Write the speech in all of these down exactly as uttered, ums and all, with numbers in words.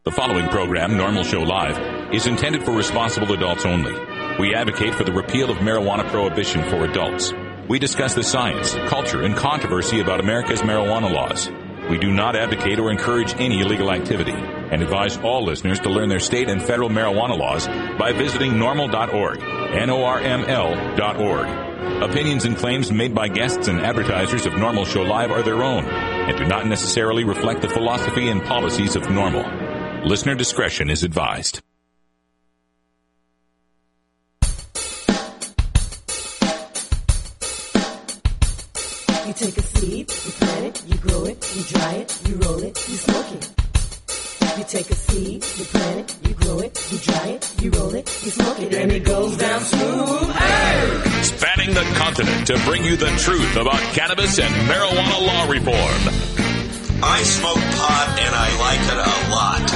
The following program, Normal Show Live, is intended for responsible adults only. We advocate for the repeal of marijuana prohibition for adults. We discuss the science, culture, and controversy about America's marijuana laws. We do not advocate or encourage any illegal activity and advise all listeners to learn their state and federal marijuana laws by visiting normal dot org, N O R M L dot org. Opinions and claims made by guests and advertisers of Normal Show Live are their own and do not necessarily reflect the philosophy and policies of Normal. Listener discretion is advised. You take a seed, you plant it, you grow it, you dry it, you roll it, you smoke it. You take a seed, you plant it, you grow it, you dry it, you roll it, you smoke it, and it goes down smooth. Hey! Spanning the continent to bring you the truth about cannabis and marijuana law reform. I smoke pot and I like it a lot.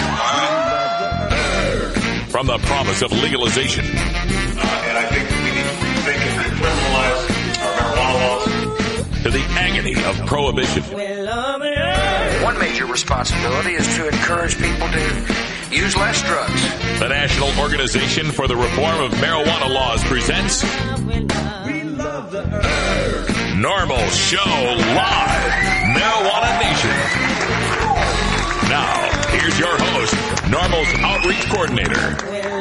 From the promise of legalization. Uh, and I think we need to rethink and decriminalize our marijuana laws. To the agony of prohibition. One major responsibility is to encourage people to use less drugs. The National Organization for the Reform of Marijuana Laws presents Normal Show Live, Marijuana Nation. Now, here's your host, Normal's Outreach Coordinator,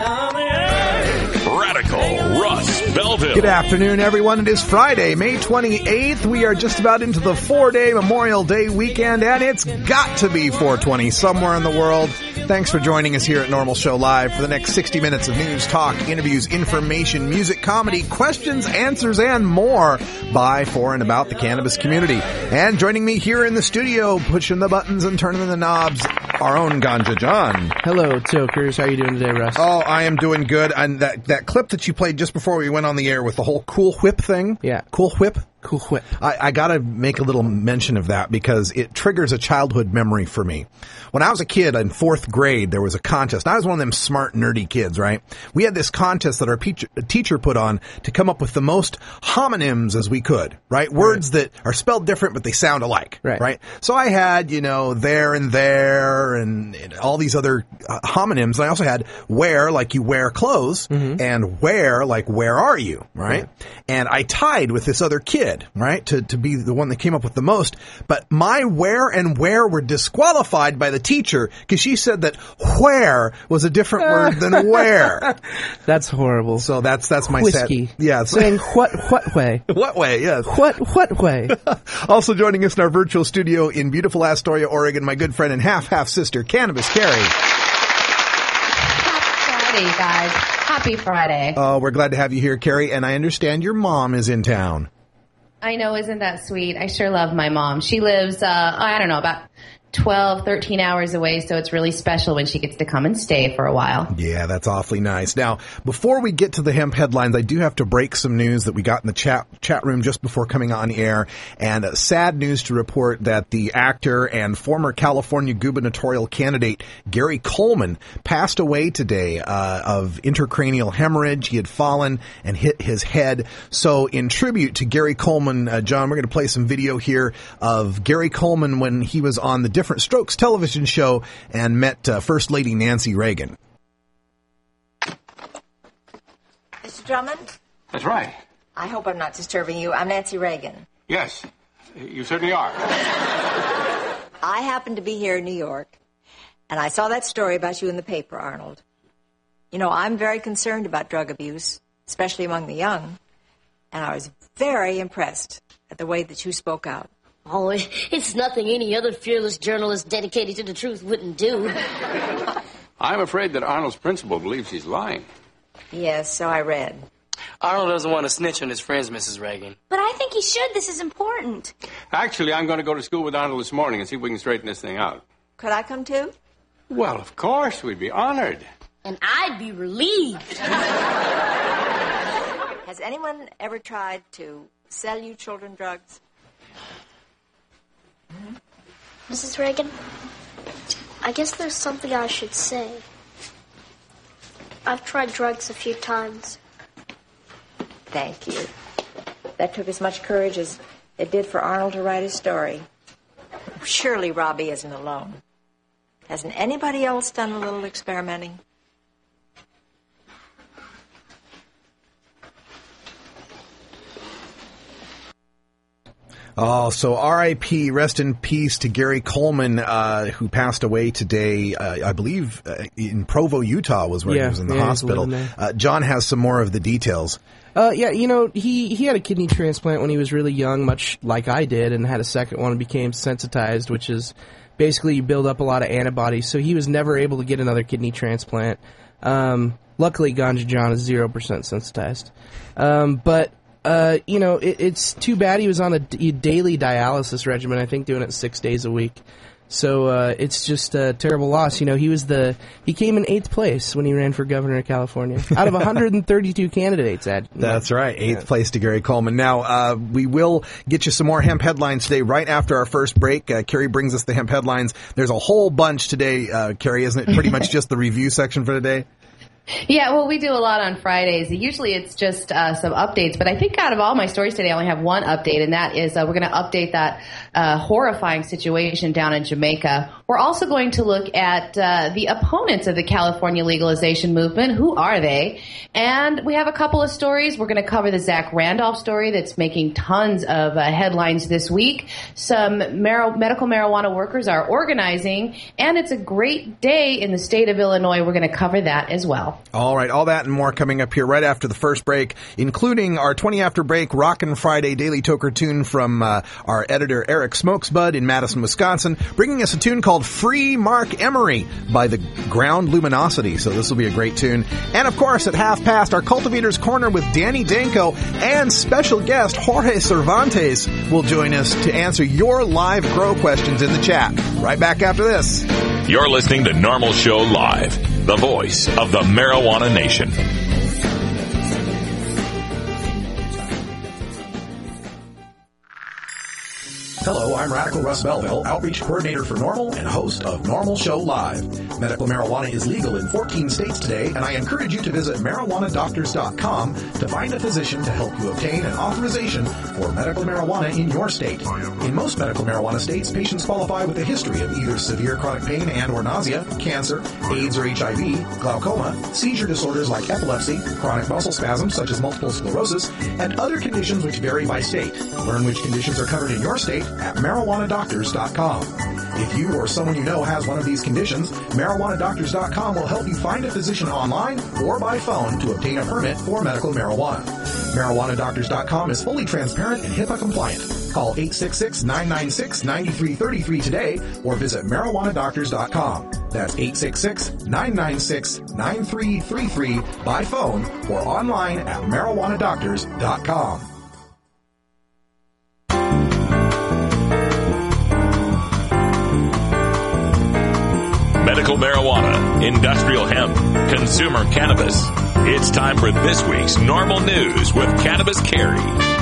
Radical Russ Belville. Good afternoon, everyone. It is Friday, May twenty-eighth. We are just about into the four-day Memorial Day weekend, and it's got to be four twenty somewhere in the world. Thanks for joining us here at Normal Show Live for the next sixty minutes of news, talk, interviews, information, music, comedy, questions, answers, and more by, for, and about the cannabis community. And joining me here in the studio, pushing the buttons and turning the knobs, our own Ganja John. Hello, Tokers. How are you doing today, Russ? Oh, I am doing good. And that, that clip that you played just before we went on the air with the whole Cool Whip thing. Yeah. Cool Whip. Cool Whip. I, I gotta make a little mention of that because it triggers a childhood memory for me. When I was a kid in fourth grade, there was a contest. I was one of them smart, nerdy kids, right? We had this contest that our teacher, teacher put on to come up with the most homonyms as we could, right? Words right. that are spelled different, but they sound alike, right? right? So I had, you know, there and there and, and all these other uh, homonyms. And I also had where, like you wear clothes, mm-hmm. and where, like where are you, right? right? And I tied with this other kid, right, to, to be the one that came up with the most. But my where and where were disqualified by the teacher because she said that where was a different word than where. That's horrible. So that's that's my Whiskey. Sad, yeah, saying what what way? What way? Yes. What what way? Also joining us in our virtual studio in beautiful Astoria, Oregon, my good friend and half half sister, Cannabis Carrie. Happy Friday, guys. Happy Friday. Oh, uh, we're glad to have you here, Carrie. And I understand your mom is in town. I know, isn't that sweet? I sure love my mom. She lives, uh, I don't know, about twelve, thirteen hours away, so it's really special when she gets to come and stay for a while. Yeah, that's awfully nice. Now, before we get to the hemp headlines, I do have to break some news that we got in the chat chat room just before coming on air, and uh, sad news to report that the actor and former California gubernatorial candidate Gary Coleman passed away today uh, of intracranial hemorrhage. He had fallen and hit his head. So in tribute to Gary Coleman, uh, John, we're going to play some video here of Gary Coleman when he was on the Different Strokes television show and met uh, First Lady Nancy Reagan. Mister Drummond? That's right. I hope I'm not disturbing you. I'm Nancy Reagan. Yes, you certainly are. I happen to be here in New York, and I saw that story about you in the paper, Arnold. You know, I'm very concerned about drug abuse, especially among the young, and I was very impressed at the way that you spoke out. Oh, it's nothing any other fearless journalist dedicated to the truth wouldn't do. I'm afraid that Arnold's principal believes he's lying. Yes, so I read. Arnold doesn't want to snitch on his friends, Missus Reagan. But I think he should. This is important. Actually, I'm going to go to school with Arnold this morning and see if we can straighten this thing out. Could I come too? Well, of course. We'd be honored. And I'd be relieved. Has anyone ever tried to sell you children drugs? Mm-hmm. Missus Reagan, I guess there's something I should say. I've tried drugs a few times. Thank you. That took as much courage as it did for Arnold to write his story. Surely Robbie isn't alone. Hasn't anybody else done a little experimenting? Oh, so R I P, rest in peace to Gary Coleman, uh, who passed away today, uh, I believe, uh, in Provo, Utah was where yeah, he was in the yeah, hospital. Uh, John has some more of the details. Uh, yeah, you know, he, he had a kidney transplant when he was really young, much like I did, and had a second one and became sensitized, which is basically you build up a lot of antibodies. So he was never able to get another kidney transplant. Um, luckily, Ganja John is zero percent sensitized. Um, but... Uh, you know, it, it's too bad he was on a d- daily dialysis regimen, I think doing it six days a week. So, uh, it's just a terrible loss. You know, he was the, he came in eighth place when he ran for governor of California. Out of one hundred thirty-two candidates, Ed. That's right. Eighth yeah. place to Gary Coleman. Now, uh, we will get you some more hemp headlines today, right after our first break. Uh, Carrie brings us the hemp headlines. There's a whole bunch today, uh, Carrie, isn't it? Pretty much just the review section for today. Yeah, well, we do a lot on Fridays. Usually it's just uh, some updates, but I think out of all my stories today, I only have one update, and that is uh, we're going to update that uh, horrifying situation down in Jamaica. We're also going to look at uh, the opponents of the California legalization movement. Who are they? And we have a couple of stories. We're going to cover the Zach Randolph story that's making tons of uh, headlines this week. Some mar- medical marijuana workers are organizing, and it's a great day in the state of Illinois. We're going to cover that as well. All right, all that and more coming up here right after the first break, including our twenty after break Rockin' Friday Daily Toker tune from uh, our editor Eric Smokesbud in Madison, Wisconsin, bringing us a tune called Free Mark Emery by the Ground Luminosity. So this will be a great tune. And of course, at half past, our Cultivator's Corner with Danny Danko and special guest Jorge Cervantes will join us to answer your live grow questions in the chat. Right back after this. You're listening to Normal Show Live, the voice of the Marijuana Nation. Hello, I'm Radical Russ Belville, Outreach Coordinator for NORML and host of NORML Show Live. Medical marijuana is legal in fourteen states today, and I encourage you to visit marijuana doctors dot com to find a physician to help you obtain an authorization for medical marijuana in your state. In most medical marijuana states, patients qualify with a history of either severe chronic pain and or nausea, cancer, AIDS or H I V, glaucoma, seizure disorders like epilepsy, chronic muscle spasms such as multiple sclerosis, and other conditions which vary by state. Learn which conditions are covered in your state at marijuana doctors dot com. If you or someone you know has one of these conditions, marijuana doctors dot com will help you find a physician online or by phone to obtain a permit for medical marijuana. marijuana doctors dot com is fully transparent and HIPAA compliant. Call eight six six, nine nine six, nine three three three today or visit marijuana doctors dot com. That's eight six six, nine nine six, nine three three three by phone or online at marijuana doctors dot com. Medical marijuana, industrial hemp, consumer cannabis. It's time for this week's Normal News with Cannabis Carrie.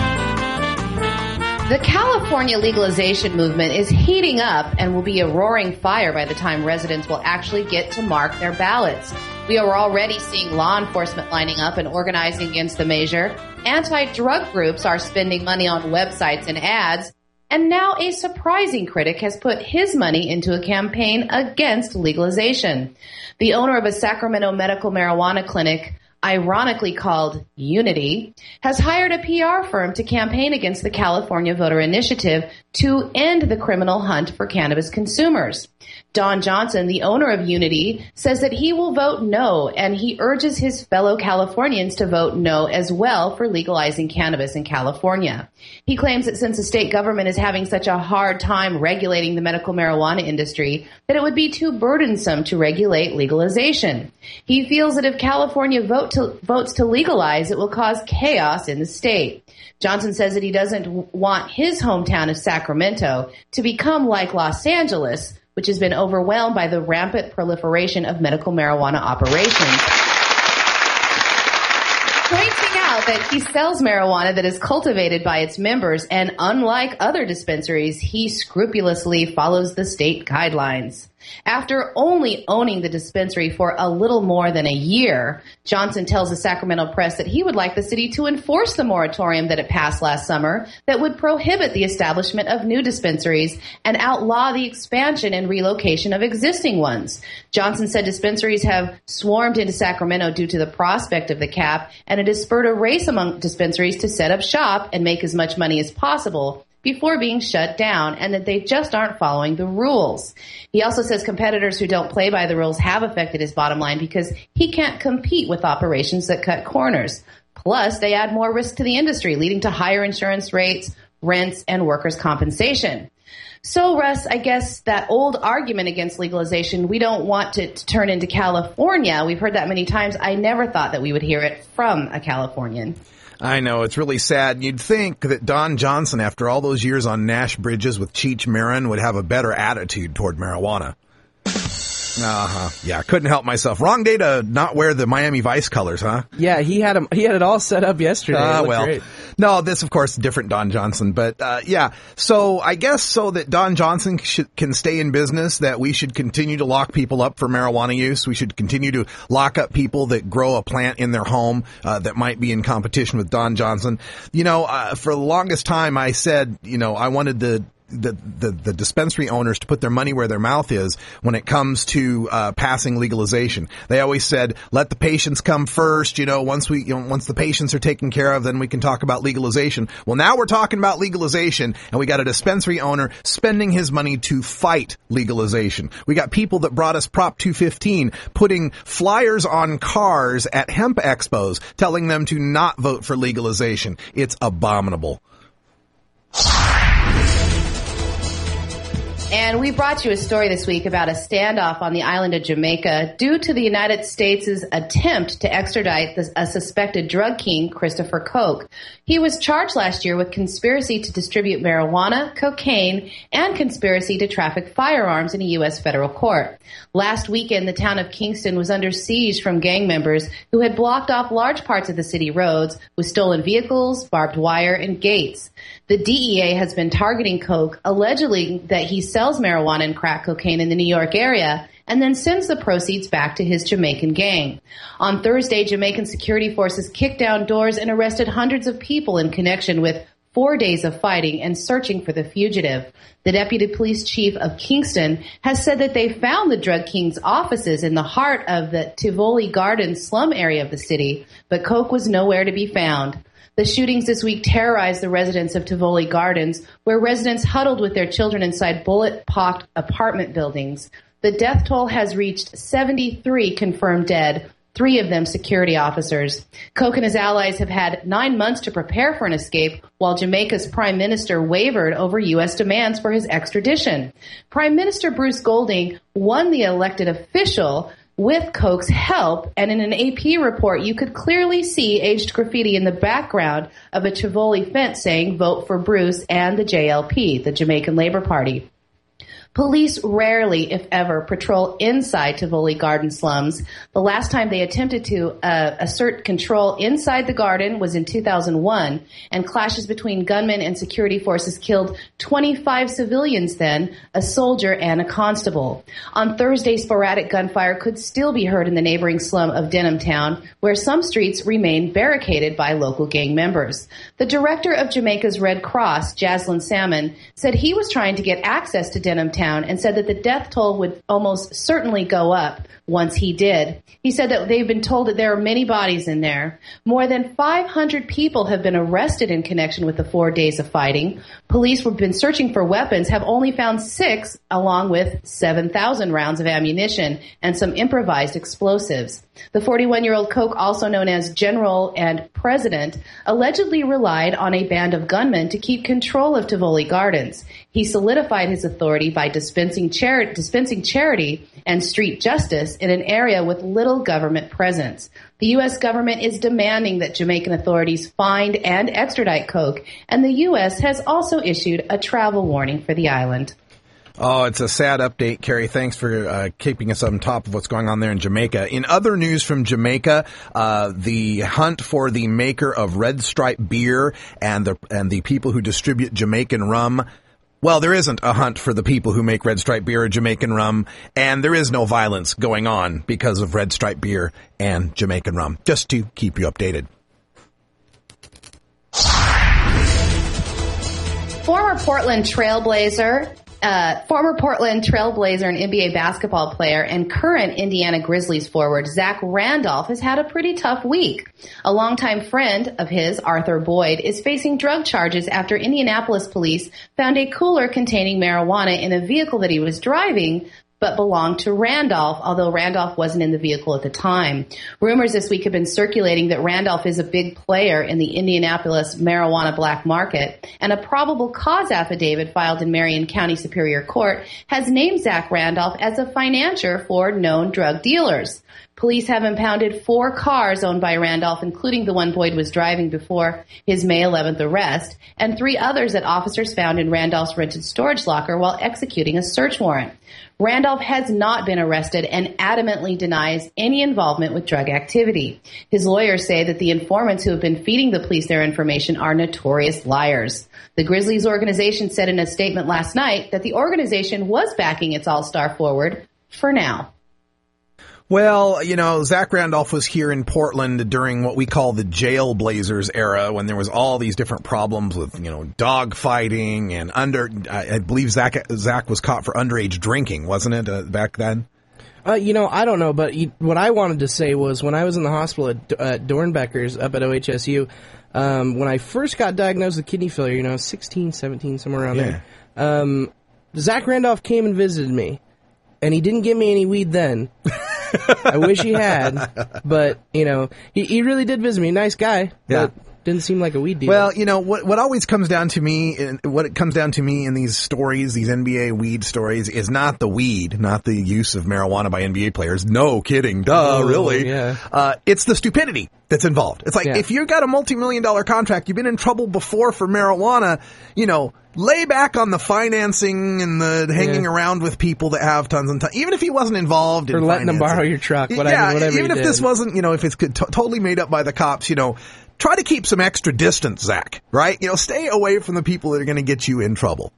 The California legalization movement is heating up and will be a roaring fire by the time residents will actually get to mark their ballots. We are already seeing law enforcement lining up and organizing against the measure. Anti-drug groups are spending money on websites and ads. And now a surprising critic has put his money into a campaign against legalization. The owner of a Sacramento medical marijuana clinic, ironically called Unity, has hired a P R firm to campaign against the California Voter Initiative to end the criminal hunt for cannabis consumers. Don Johnson, the owner of Unity, says that he will vote no, and he urges his fellow Californians to vote no as well for legalizing cannabis in California. He claims that since the state government is having such a hard time regulating the medical marijuana industry, that it would be too burdensome to regulate legalization. He feels that if California vote to, votes to legalize, it will cause chaos in the state. Johnson says that he doesn't want his hometown of Sacramento to become like Los Angeles, which has been overwhelmed by the rampant proliferation of medical marijuana operations. Pointing out that he sells marijuana that is cultivated by its members, and unlike other dispensaries, he scrupulously follows the state guidelines. After only owning the dispensary for a little more than a year, Johnson tells the Sacramento Press that he would like the city to enforce the moratorium that it passed last summer that would prohibit the establishment of new dispensaries and outlaw the expansion and relocation of existing ones. Johnson said dispensaries have swarmed into Sacramento due to the prospect of the cap, and it has spurred a race among dispensaries to set up shop and make as much money as possible before being shut down, and that they just aren't following the rules. He also says competitors who don't play by the rules have affected his bottom line because he can't compete with operations that cut corners. Plus, they add more risk to the industry, leading to higher insurance rates, rents, and workers' compensation. So, Russ, I guess that old argument against legalization, we don't want it to turn into California. We've heard that many times. I never thought that we would hear it from a Californian. I know, it's really sad. You'd think that Don Johnson, after all those years on Nash Bridges with Cheech Marin, would have a better attitude toward marijuana. Uh-huh. Yeah, couldn't help myself. Wrong day to not wear the Miami Vice colors, huh? Yeah, he had him, he had it all set up yesterday. Ah, uh, well. Great. No, this, of course, different Don Johnson. But, uh, yeah, so I guess so that Don Johnson should, can stay in business, that we should continue to lock people up for marijuana use. We should continue to lock up people that grow a plant in their home uh, that might be in competition with Don Johnson. You know, uh, for the longest time, I said, you know, I wanted the The, the the dispensary owners to put their money where their mouth is when it comes to uh passing legalization. They always said, let the patients come first. You know, once we, you know, once the patients are taken care of, then we can talk about legalization. Well, now we're talking about legalization, and we got a dispensary owner spending his money to fight legalization. We got people that brought us Prop two fifteen, putting flyers on cars at hemp expos, telling them to not vote for legalization. It's abominable. And we brought you a story this week about a standoff on the island of Jamaica due to the United States' attempt to extradite the, a suspected drug king, Christopher Koch. He was charged last year with conspiracy to distribute marijuana, cocaine, and conspiracy to traffic firearms in a U S federal court. Last weekend, the town of Kingston was under siege from gang members who had blocked off large parts of the city roads with stolen vehicles, barbed wire, and gates. The D E A has been targeting Koch, allegedly that he sells marijuana and crack cocaine in the New York area and then sends the proceeds back to his Jamaican gang. On Thursday, Jamaican security forces kicked down doors and arrested hundreds of people in connection with four days of fighting and searching for the fugitive. The deputy police chief of Kingston has said that they found the drug king's offices in the heart of the Tivoli Gardens slum area of the city, but Koch was nowhere to be found. The shootings this week terrorized the residents of Tivoli Gardens, where residents huddled with their children inside bullet-pocked apartment buildings. The death toll has reached seventy-three confirmed dead, three of them security officers. Koch and his allies have had nine months to prepare for an escape, while Jamaica's prime minister wavered over U S demands for his extradition. Prime Minister Bruce Golding won the elected official with Koch's help, and in an A P report, you could clearly see aged graffiti in the background of a Tivoli fence saying, "Vote for Bruce and the J L P, the Jamaican Labour Party." Police rarely, if ever, patrol inside Tivoli Garden slums. The last time they attempted to uh, assert control inside the garden was in two thousand one, and clashes between gunmen and security forces killed twenty-five civilians then, a soldier and a constable. On Thursday, sporadic gunfire could still be heard in the neighboring slum of Denham Town, where some streets remain barricaded by local gang members. The director of Jamaica's Red Cross, Jaslyn Salmon, said he was trying to get access to Denham Town and said that the death toll would almost certainly go up once he did. He said that they've been told that there are many bodies in there. More than five hundred people have been arrested in connection with the four days of fighting. Police who have been searching for weapons have only found six, along with seven thousand rounds of ammunition and some improvised explosives. The forty-one-year-old Koch, also known as General and President, allegedly relied on a band of gunmen to keep control of Tivoli Gardens. He solidified his authority by dispensing, chari- dispensing charity and street justice in an area with little government presence. The U S government is demanding that Jamaican authorities find and extradite Koch, and the U S has also issued a travel warning for the island. Oh, it's a sad update, Carrie. Thanks for uh, keeping us on top of what's going on there in Jamaica. In other news from Jamaica, uh, the hunt for the maker of Red Stripe beer and the and the people who distribute Jamaican rum Well, there isn't a hunt for the people who make Red Stripe beer or Jamaican rum, and there is no violence going on because of Red Stripe beer and Jamaican rum, just to keep you updated. Former Portland Trailblazer, uh, former Portland Trailblazer and N B A basketball player and current Indiana Grizzlies forward Zach Randolph has had a pretty tough week. A longtime friend of his, Arthur Boyd, is facing drug charges after Indianapolis police found a cooler containing marijuana in a vehicle that he was driving, but belonged to Randolph, although Randolph wasn't in the vehicle at the time. Rumors this week have been circulating that Randolph is a big player in the Indianapolis marijuana black market, and a probable cause affidavit filed in Marion County Superior Court has named Zach Randolph as a financier for known drug dealers. Police have impounded four cars owned by Randolph, including the one Boyd was driving before his May eleventh arrest, and three others that officers found in Randolph's rented storage locker while executing a search warrant. Randolph has not been arrested and adamantly denies any involvement with drug activity. His lawyers say that the informants who have been feeding the police their information are notorious liars. The Grizzlies organization said in a statement last night that the organization was backing its all-star forward for now. Well, you know, Zach Randolph was here in Portland during what we call the Jail Blazers era, when there was all these different problems with, you know, dog fighting and under, I, I believe Zach, Zach was caught for underage drinking, wasn't it, uh, back then? Uh, you know, I don't know, but he, what I wanted to say was when I was in the hospital at uh, Dornbecker's up at O H S U, um, when I first got diagnosed with kidney failure, you know, sixteen, seventeen, somewhere around Yeah. there, um, Zach Randolph came and visited me, and he didn't give me any weed then. I wish he had, but, you know, he, he really did visit me. Nice guy, Yeah. but didn't seem like a weed dealer. Well, you know, what what always comes down to me, in, what it comes down to me in these stories, these N B A weed stories, is not the weed, not the use of marijuana by N B A players. No kidding. Duh, Oh, really. yeah. Uh, it's the stupidity that's involved. It's like, Yeah. if you got a multi-million dollar contract, you've been in trouble before for marijuana, you know, lay back on the financing and the hanging Yeah. around with people that have tons and tons. Even if he wasn't involved in Or letting them financing. borrow your truck, whatever, yeah, whatever even he if this did. wasn't, you know, if it's t- totally made up by the cops, you know, try to keep some extra distance, Zach, right? You know, stay away from the people that are going to get you in trouble.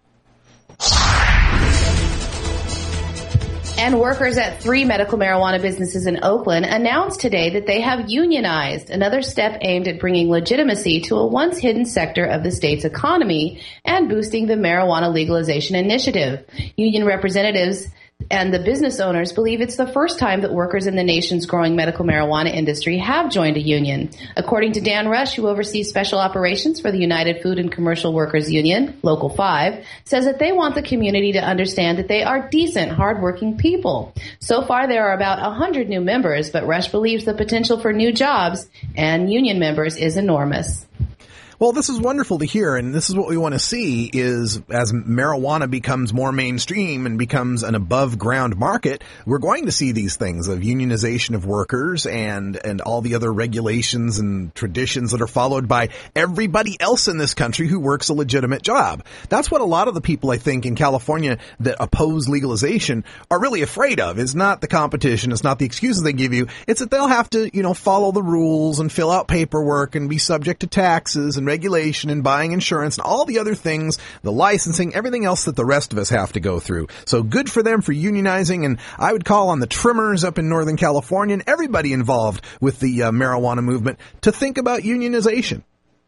And workers at three medical marijuana businesses in Oakland announced today that they have unionized, another step aimed at bringing legitimacy to a once hidden sector of the state's economy and boosting the marijuana legalization initiative. Union representatives and the business owners believe it's the first time that workers in the nation's growing medical marijuana industry have joined a union. According to Dan Rush, who oversees special operations for the United Food and Commercial Workers Union, Local five, says that they want the community to understand that they are decent, hardworking people. So far, there are about one hundred new members, but Rush believes the potential for new jobs and union members is enormous. Well, this is wonderful to hear, and this is what we want to see is as marijuana becomes more mainstream and becomes an above-ground market, we're going to see these things of unionization of workers and, and all the other regulations and traditions that are followed by everybody else in this country who works a legitimate job. That's what a lot of the people, I think, in California that oppose legalization are really afraid of, is not the competition, it's not the excuses they give you, it's that they'll have to, you know, follow the rules and fill out paperwork and be subject to taxes and regulation and buying insurance and all the other things, the licensing, everything else that the rest of us have to go through. So good for them for unionizing, and I would call on the trimmers up in Northern California and everybody involved with the uh, marijuana movement to think about unionization.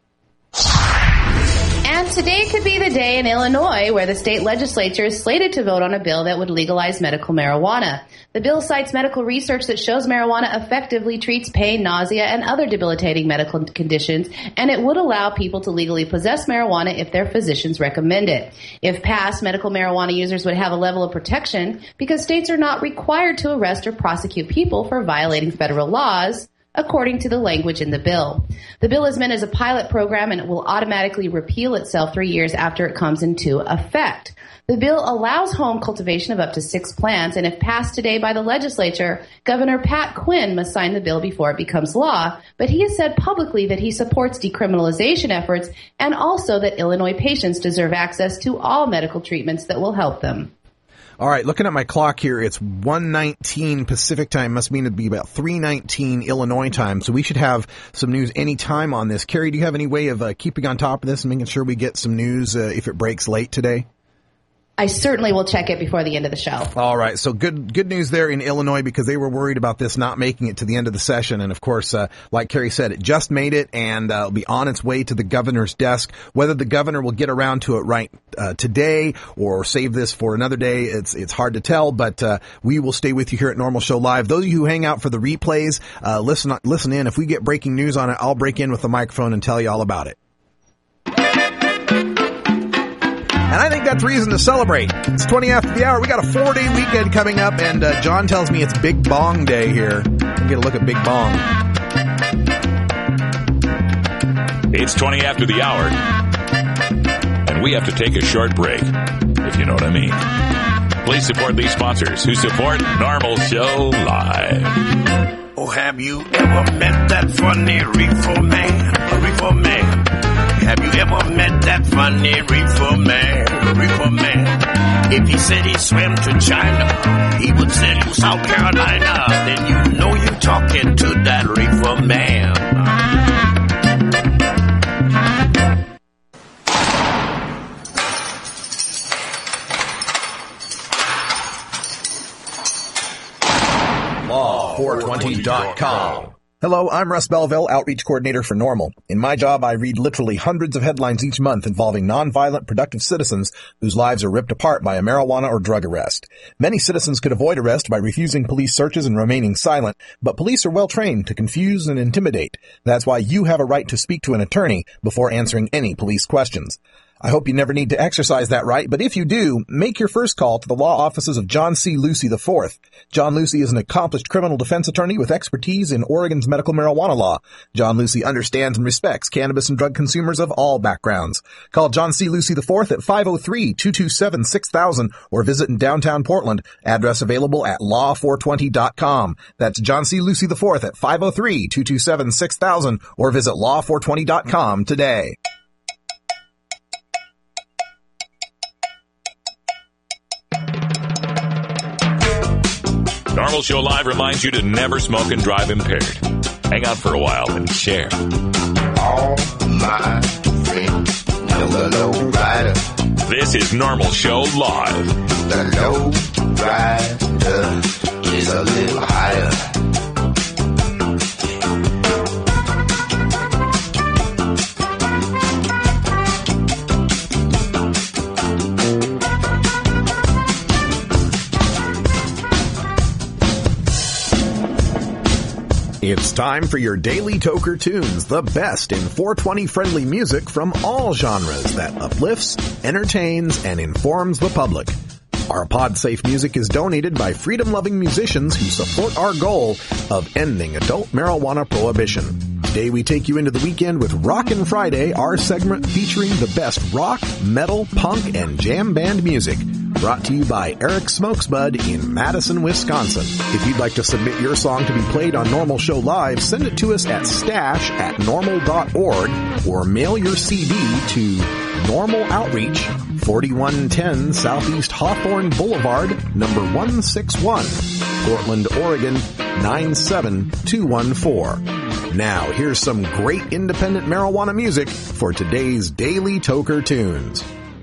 And today could be the day in Illinois where the state legislature is slated to vote on a bill that would legalize medical marijuana. The bill cites medical research that shows marijuana effectively treats pain, nausea, and other debilitating medical conditions, and it would allow people to legally possess marijuana if their physicians recommend it. If passed, medical marijuana users would have a level of protection because states are not required to arrest or prosecute people for violating federal laws, according to the language in the bill. The bill is meant as a pilot program and it will automatically repeal itself three years after it comes into effect. The bill allows home cultivation of up to six plants, and if passed today by the legislature, Governor Pat Quinn must sign the bill before it becomes law, but he has said publicly that he supports decriminalization efforts and also that Illinois patients deserve access to all medical treatments that will help them. All right, looking at my clock here, it's one nineteen Pacific time, must mean it'd be about three nineteen Illinois time, so we should have some news any time on this. Carrie, do you have any way of uh, keeping on top of this and making sure we get some news uh, if it breaks late today? I certainly will check it before the end of the show. All right. So good, good news there in Illinois because they were worried about this not making it to the end of the session. And of course, uh, like Carrie said, it just made it and uh, will be on its way to the governor's desk. Whether the governor will get around to it right uh, today or save this for another day, it's it's hard to tell. But uh, we will stay with you here at Normal Show Live. Those of you who hang out for the replays, uh, listen listen in. If we get breaking news on it, I'll break in with the microphone and tell you all about it. And I think that's reason to celebrate. It's twenty after the hour. We got a four-day weekend coming up, and uh, John tells me it's Big Bong Day here. Get a look at Big Bong. It's twenty after the hour, and we have to take a short break, if you know what I mean. Please support these sponsors who support Normal Show Live. Oh, have you ever met that funny reefer man? A reefer man. Have you ever met that funny reefer man? Reefer man. If he said he swam to China, he would send you South Carolina. Then you know you're talking to that reefer man. law four twenty dot com. Hello, I'm Russ Belville, Outreach Coordinator for NORML. In my job, I read literally hundreds of headlines each month involving nonviolent, productive citizens whose lives are ripped apart by a marijuana or drug arrest. Many citizens could avoid arrest by refusing police searches and remaining silent, but police are well trained to confuse and intimidate. That's why you have a right to speak to an attorney before answering any police questions. I hope you never need to exercise that right, but if you do, make your first call to the law offices of John C. Lucy the fourth. John Lucy is an accomplished criminal defense attorney with expertise in Oregon's medical marijuana law. John Lucy understands and respects cannabis and drug consumers of all backgrounds. Call John C. Lucy the fourth at five oh three, two two seven, six thousand or visit in downtown Portland. Address available at law four twenty dot com. That's John C. Lucy the fourth at five oh three, two two seven, six thousand or visit law four twenty dot com today. Normal Show Live reminds you to never smoke and drive impaired. Hang out for a while and share. All my friends know the low rider. This is Normal Show Live. The low rider is a little higher. It's time for your Daily Toker Tunes, the best in four twenty friendly music from all genres that uplifts, entertains, and informs the public. Our pod-safe music is donated by freedom-loving musicians who support our goal of ending adult marijuana prohibition. Today we take you into the weekend with Rockin' Friday, our segment featuring the best rock, metal, punk, and jam band music. Brought to you by Eric Smokesbud in Madison, Wisconsin. If you'd like to submit your song to be played on Normal Show Live, send it to us at stash at normal dot org or mail your C D to Normal Outreach, forty-one ten Southeast Hawthorne Boulevard, number one sixty-one, Portland, Oregon, nine seven two one four. Now, here's some great independent marijuana music for today's Daily Toker Tunes.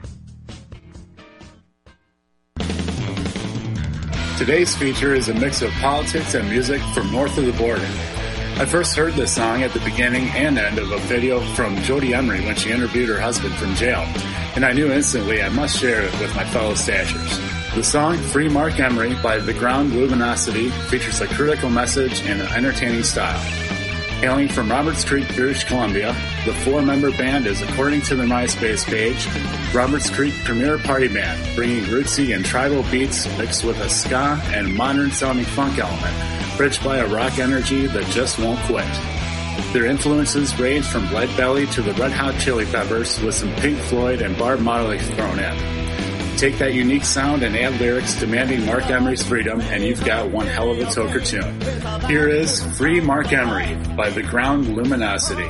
Today's feature is a mix of politics and music from north of the border. I first heard this song at the beginning and end of a video from Jody Emery when she interviewed her husband from jail, and I knew instantly I must share it with my fellow stashers. The song Free Mark Emery by The Ground Luminosity features a critical message and an entertaining style. Hailing from Roberts Creek, British Columbia, the four-member band is, according to their MySpace page, Roberts Creek premier party band, bringing rootsy and tribal beats mixed with a ska and modern-sounding funk element, bridged by a rock energy that just won't quit. Their influences range from Lead Belly to the Red Hot Chili Peppers, with some Pink Floyd and Barb Marley thrown in. Take that unique sound and add lyrics demanding Mark Emery's freedom, and you've got one hell of a toker tune. Here is Free Mark Emery by The Ground Luminosity.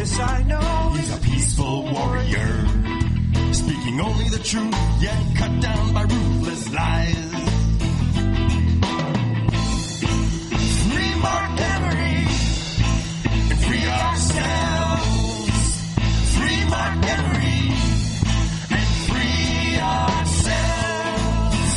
This I know. He's a peaceful warrior, speaking only the truth, yet cut down by ruthless lies. Free Mark Emery and free ourselves. Free Mark Emery and free ourselves.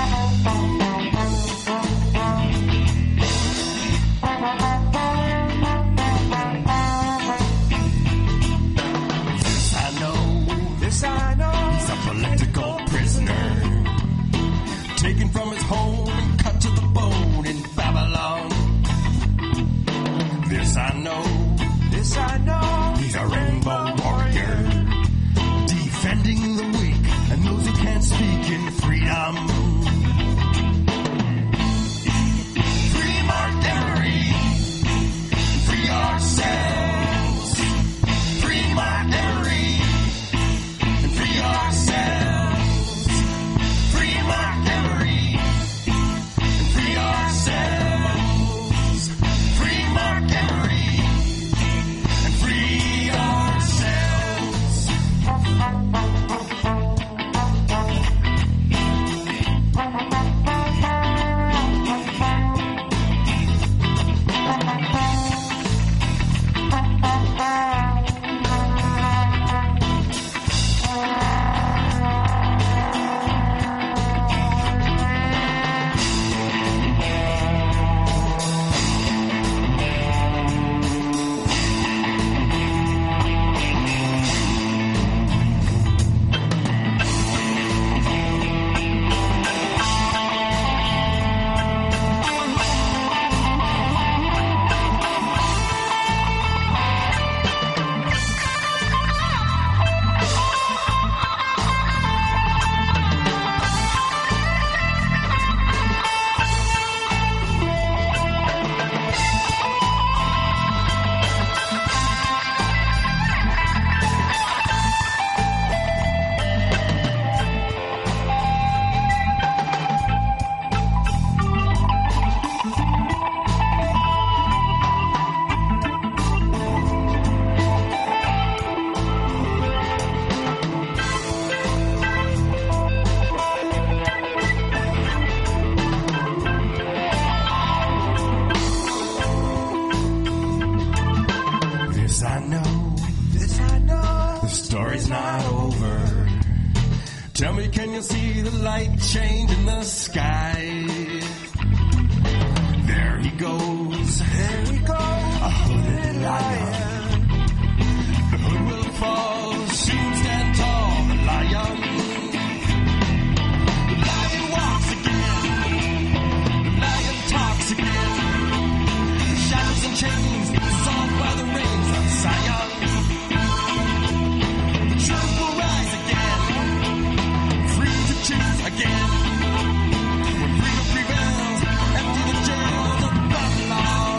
This I know. This I know. He's a political prisoner, taken from his home and cut to the bone in Babylon. This I know. This I know. He's a rainbow warrior, defending the weak and those who can't speak in freedom. Free Mark Emery, free ourselves. Free Mark Emery, and free ourselves. Free Mark Emery, and free ourselves. Free Mark Emery, and free ourselves. This I know. This I know. The story's not over. Tell me, can you see the light change in the sky? There he goes. There he goes. A hooded lion. The hood will fall. Soon stand tall. The lion. The lion walks again. The lion talks again. The shadows and chains dissolved by the rains of Zion. The truth will rise again. Free to choose again. When freedom prevails, empty the jails of Babylon.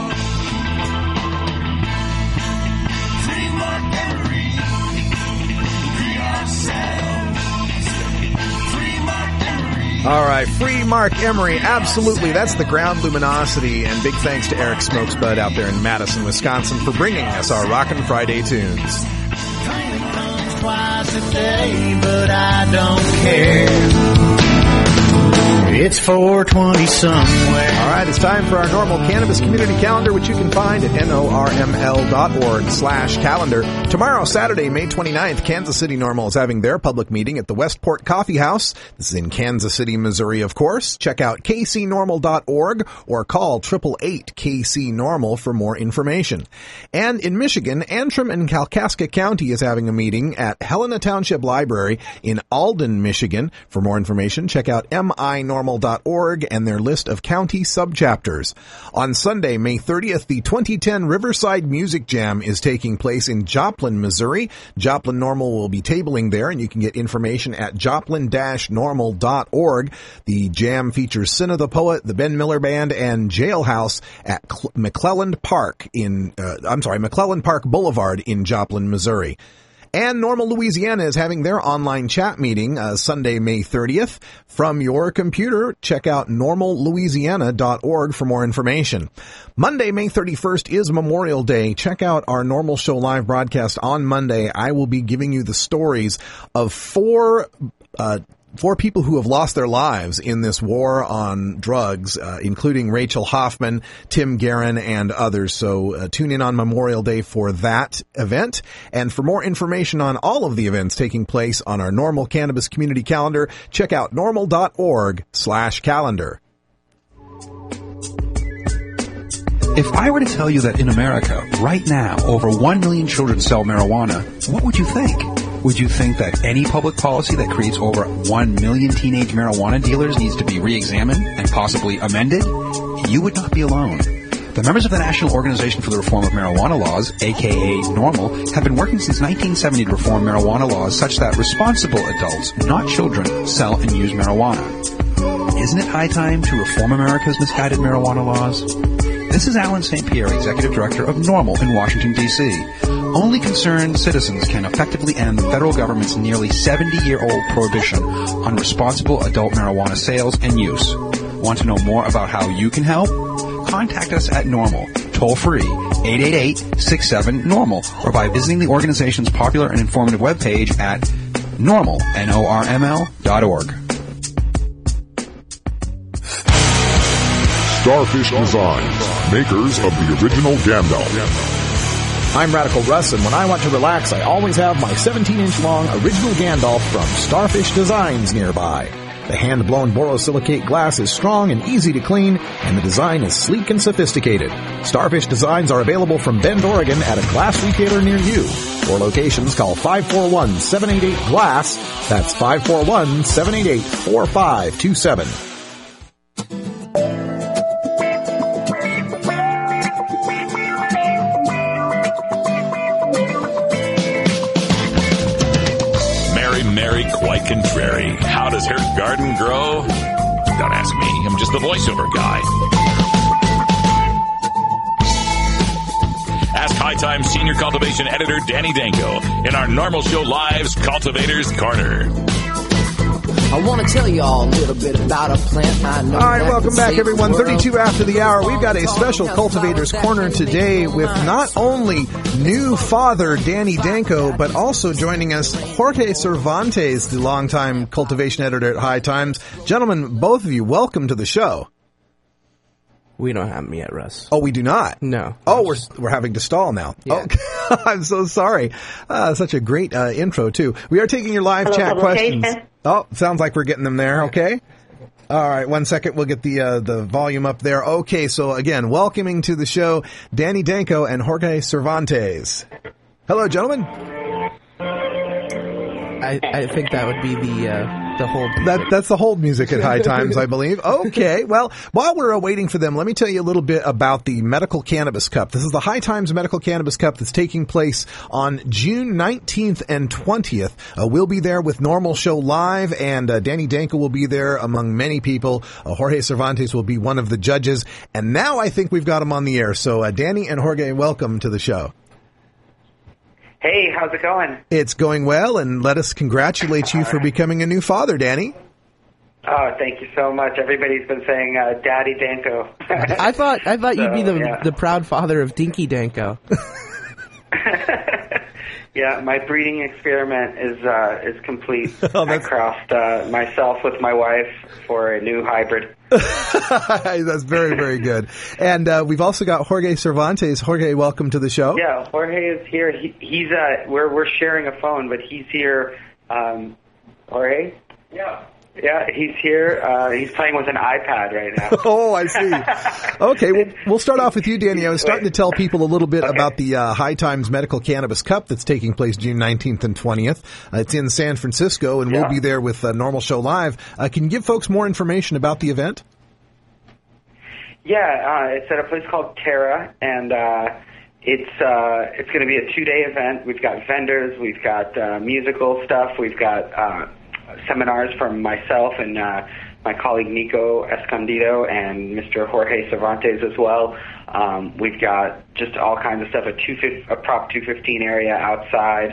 Free Mark Emery. Free ourselves. Free Mark Emery. All right, free Mark Emery. Absolutely. That's the Ground Luminosity. And big thanks to Eric Smokesbud out there in Madison, Wisconsin for bringing us our Rockin' Friday tunes. Twice a day, but I don't care. It's four twenty somewhere. All right, it's time for our normal cannabis community calendar, which you can find at norml.org slash calendar. Tomorrow, Saturday, May twenty-ninth, Kansas City Normal is having their public meeting at the Westport Coffee House. This is in Kansas City, Missouri, of course. Check out k c normal dot org or call eight eight eight K C Normal for more information. And in Michigan, Antrim and Kalkaska County is having a meeting at Helena Township Library in Alden, Michigan. For more information, check out m i normal dot org and their list of county subchapters. On Sunday, May thirtieth, the twenty ten Riverside Music Jam is taking place in Joplin, Missouri. Joplin Normal will be tabling there, and you can get information at joplin dash normal dot org. The jam features Cinna the Poet, the Ben Miller Band, and Jailhouse at Cl- McClelland Park in, uh, I'm sorry, McClelland Park Boulevard in Joplin, Missouri. And Normal, Louisiana is having their online chat meeting uh, Sunday, May thirtieth. From your computer, check out normal louisiana dot org for more information. Monday, May thirty-first is Memorial Day. Check out our Normal Show live broadcast on Monday. I will be giving you the stories of four uh Four people who have lost their lives in this war on drugs, uh, including Rachel Hoffman, Tim Guerin, and others. So uh, tune in on Memorial Day for that event. And for more information on all of the events taking place on our Normal Cannabis Community Calendar, check out normal dot org slash calendar. If I were to tell you that in America, right now, over one million children sell marijuana, what would you think? Would you think that any public policy that creates over one million teenage marijuana dealers needs to be re-examined and possibly amended? You would not be alone. The members of the National Organization for the Reform of Marijuana Laws, aka NORML, have been working since nineteen seventy to reform marijuana laws such that responsible adults, not children, sell and use marijuana. Isn't it high time to reform America's misguided marijuana laws? This is Alan Saint Pierre, Executive Director of NORML in Washington, D C Only concerned citizens can effectively end the federal government's nearly seventy-year-old prohibition on responsible adult marijuana sales and use. Want to know more about how you can help? Contact us at NORML, toll-free, eight eight eight, six seven, NORML, or by visiting the organization's popular and informative webpage at normal, N O R M L, dot org. Starfish Designs, makers of the original Gandalf. I'm Radical Russ, and when I want to relax, I always have my seventeen-inch long original Gandalf from Starfish Designs nearby. The hand-blown borosilicate glass is strong and easy to clean, and the design is sleek and sophisticated. Starfish Designs are available from Bend, Oregon at a glass retailer near you. For locations, call five four one, seven eight eight, GLASS. That's five four one, seven eight eight, four five two seven. Quite contrary. How does her garden grow? Don't ask me. I'm just the voiceover guy. Ask High Times Senior Cultivation Editor Danny Danko in our Normal Show Live's Cultivator's Corner. I want to tell you all a little bit about a plant I know. All right, welcome back, everyone. thirty-two after the hour. We've got a special Cultivator's Corner today with not only new father Danny Danko, but also joining us Jorge Cervantes, the longtime cultivation editor at High Times. Gentlemen, both of you, welcome to the show. We don't have them yet, Russ. Oh, we do not? No. Oh, we're we're having to stall now. Yeah. Oh, I'm so sorry. Uh, such a great uh, intro, too. We are taking your live Hello, chat questions. publication. Oh, sounds like we're getting them there. Okay. All right. One second. We'll get the uh, the volume up there. Okay. So, again, welcoming to the show, Danny Danko and Jorge Cervantes. Hello, gentlemen. I, I think that would be the uh, the hold. That that's the hold music at High Times, I believe. Okay, well, while we're uh, waiting for them, let me tell you a little bit about the Medical Cannabis Cup. This is the High Times Medical Cannabis Cup that's taking place on June nineteenth and twentieth. Uh, we'll be there with Normal Show Live, and uh, Danny Danko will be there among many people. Uh, Jorge Cervantes will be one of the judges, and now I think we've got him on the air. So, uh, Danny and Jorge, welcome to the show. Hey, how's it going? It's going well, and let us congratulate you for becoming a new father, Danny. Oh, thank you so much. Everybody's been saying uh, Daddy Danko. I thought I thought So, you'd be the yeah. the proud father of Dinky Danko. Yeah, my breeding experiment is uh, is complete. Oh, I crossed uh, myself with my wife for a new hybrid. That's very, very good. And uh, we've also got Jorge Cervantes. Jorge, welcome to the show. Yeah, Jorge is here. He, he's uh, we're we're sharing a phone, but he's here. Um, Jorge. Yeah. Yeah, he's here. Uh, he's playing with an iPad right now. Oh, I see. Okay, well, we'll start off with you, Danny. I was starting to tell people a little bit okay. about the uh, High Times Medical Cannabis Cup that's taking place June nineteenth and twentieth. Uh, it's in San Francisco, and yeah. we'll be there with uh, Normal Show Live. Uh, can you give folks more information about the event? Yeah, uh, it's at a place called Terra, and uh, it's uh, it's going to be a two-day event. We've got vendors, we've got uh, musical stuff, we've got uh, seminars from myself and uh, my colleague Nico Escondido and Mister Jorge Cervantes as well. Um, we've got just all kinds of stuff, a, two, a Prop two fifteen area outside.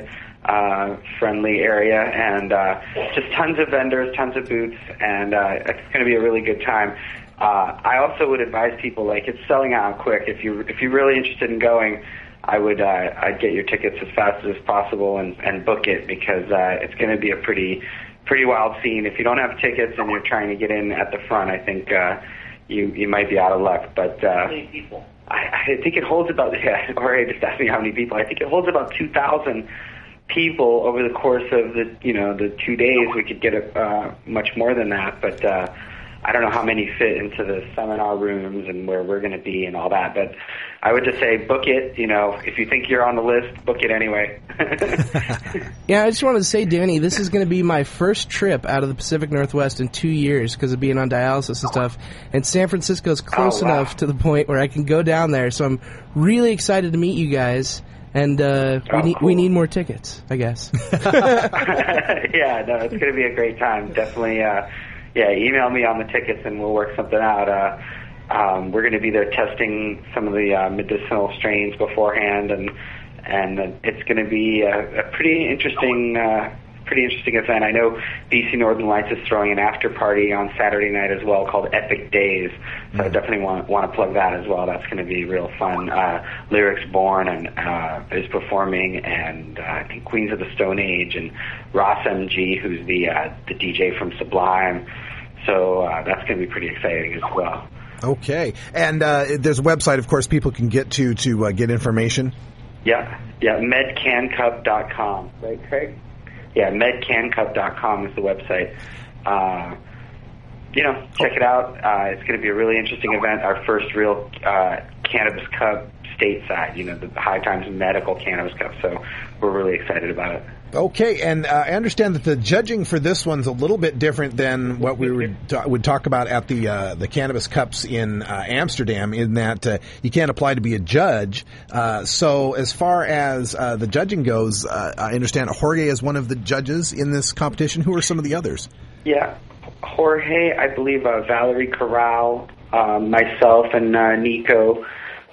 uh, friendly area, and uh, just tons of vendors, tons of booths, and uh, it's going to be a really good time. Uh, I also would advise people, like, it's selling out quick. If you if you're really interested in going, I would uh, I'd get your tickets as fast as possible and, and book it, because uh, it's going to be a pretty pretty wild scene. If you don't have tickets and you're trying to get in at the front, I think uh, you you might be out of luck. But uh, How many people? I, I think it holds about yeah. Jorge just asked me how many people. I think it holds about two thousand people over the course of the you know the two days. We could get a, uh, much more than that, but. Uh, I don't know how many fit into the seminar rooms and where we're going to be and all that, but I would just say book it. You know, if you think you're on the list, book it anyway. Yeah, I just wanted to say, Danny, this is going to be my first trip out of the Pacific Northwest in two years because of being on dialysis and stuff, and San Francisco's close Oh, wow. enough to the point where I can go down there, so I'm really excited to meet you guys, and uh, we, Oh, need, cool. we need more tickets, I guess. Yeah, no, it's going to be a great time. Definitely, uh, yeah, email me on the tickets and we'll work something out. Uh, um, we're going to be there testing some of the uh, medicinal strains beforehand, and and uh, it's going to be a, a pretty interesting, uh, pretty interesting event. I know B C Northern Lights is throwing an after party on Saturday night as well called Epic Days, so I definitely want want to plug that as well. That's going to be real fun. Uh, Lyrics Born and uh, is performing, and uh, I think Queens of the Stone Age, and Ross M G, who's the uh, the D J from Sublime. So uh, that's going to be pretty exciting as well. Okay. And uh, there's a website, of course, people can get to to uh, get information. Yeah, yeah, medcancup dot com, right, Craig? Yeah, medcancup dot com is the website. Uh, you know, check it out. Uh, it's going to be a really interesting event. Our first real uh, Cannabis Cup stateside, you know, the High Times Medical Cannabis Cup. So we're really excited about it. Okay, and uh, I understand that the judging for this one's a little bit different than what we would, ta- would talk about at the uh, the Cannabis Cups in uh, Amsterdam, in that uh, you can't apply to be a judge. Uh, so as far as uh, the judging goes, uh, I understand Jorge is one of the judges in this competition. Who are some of the others? Yeah, Jorge, I believe uh, Valerie Corral, uh, myself, and uh, Nico.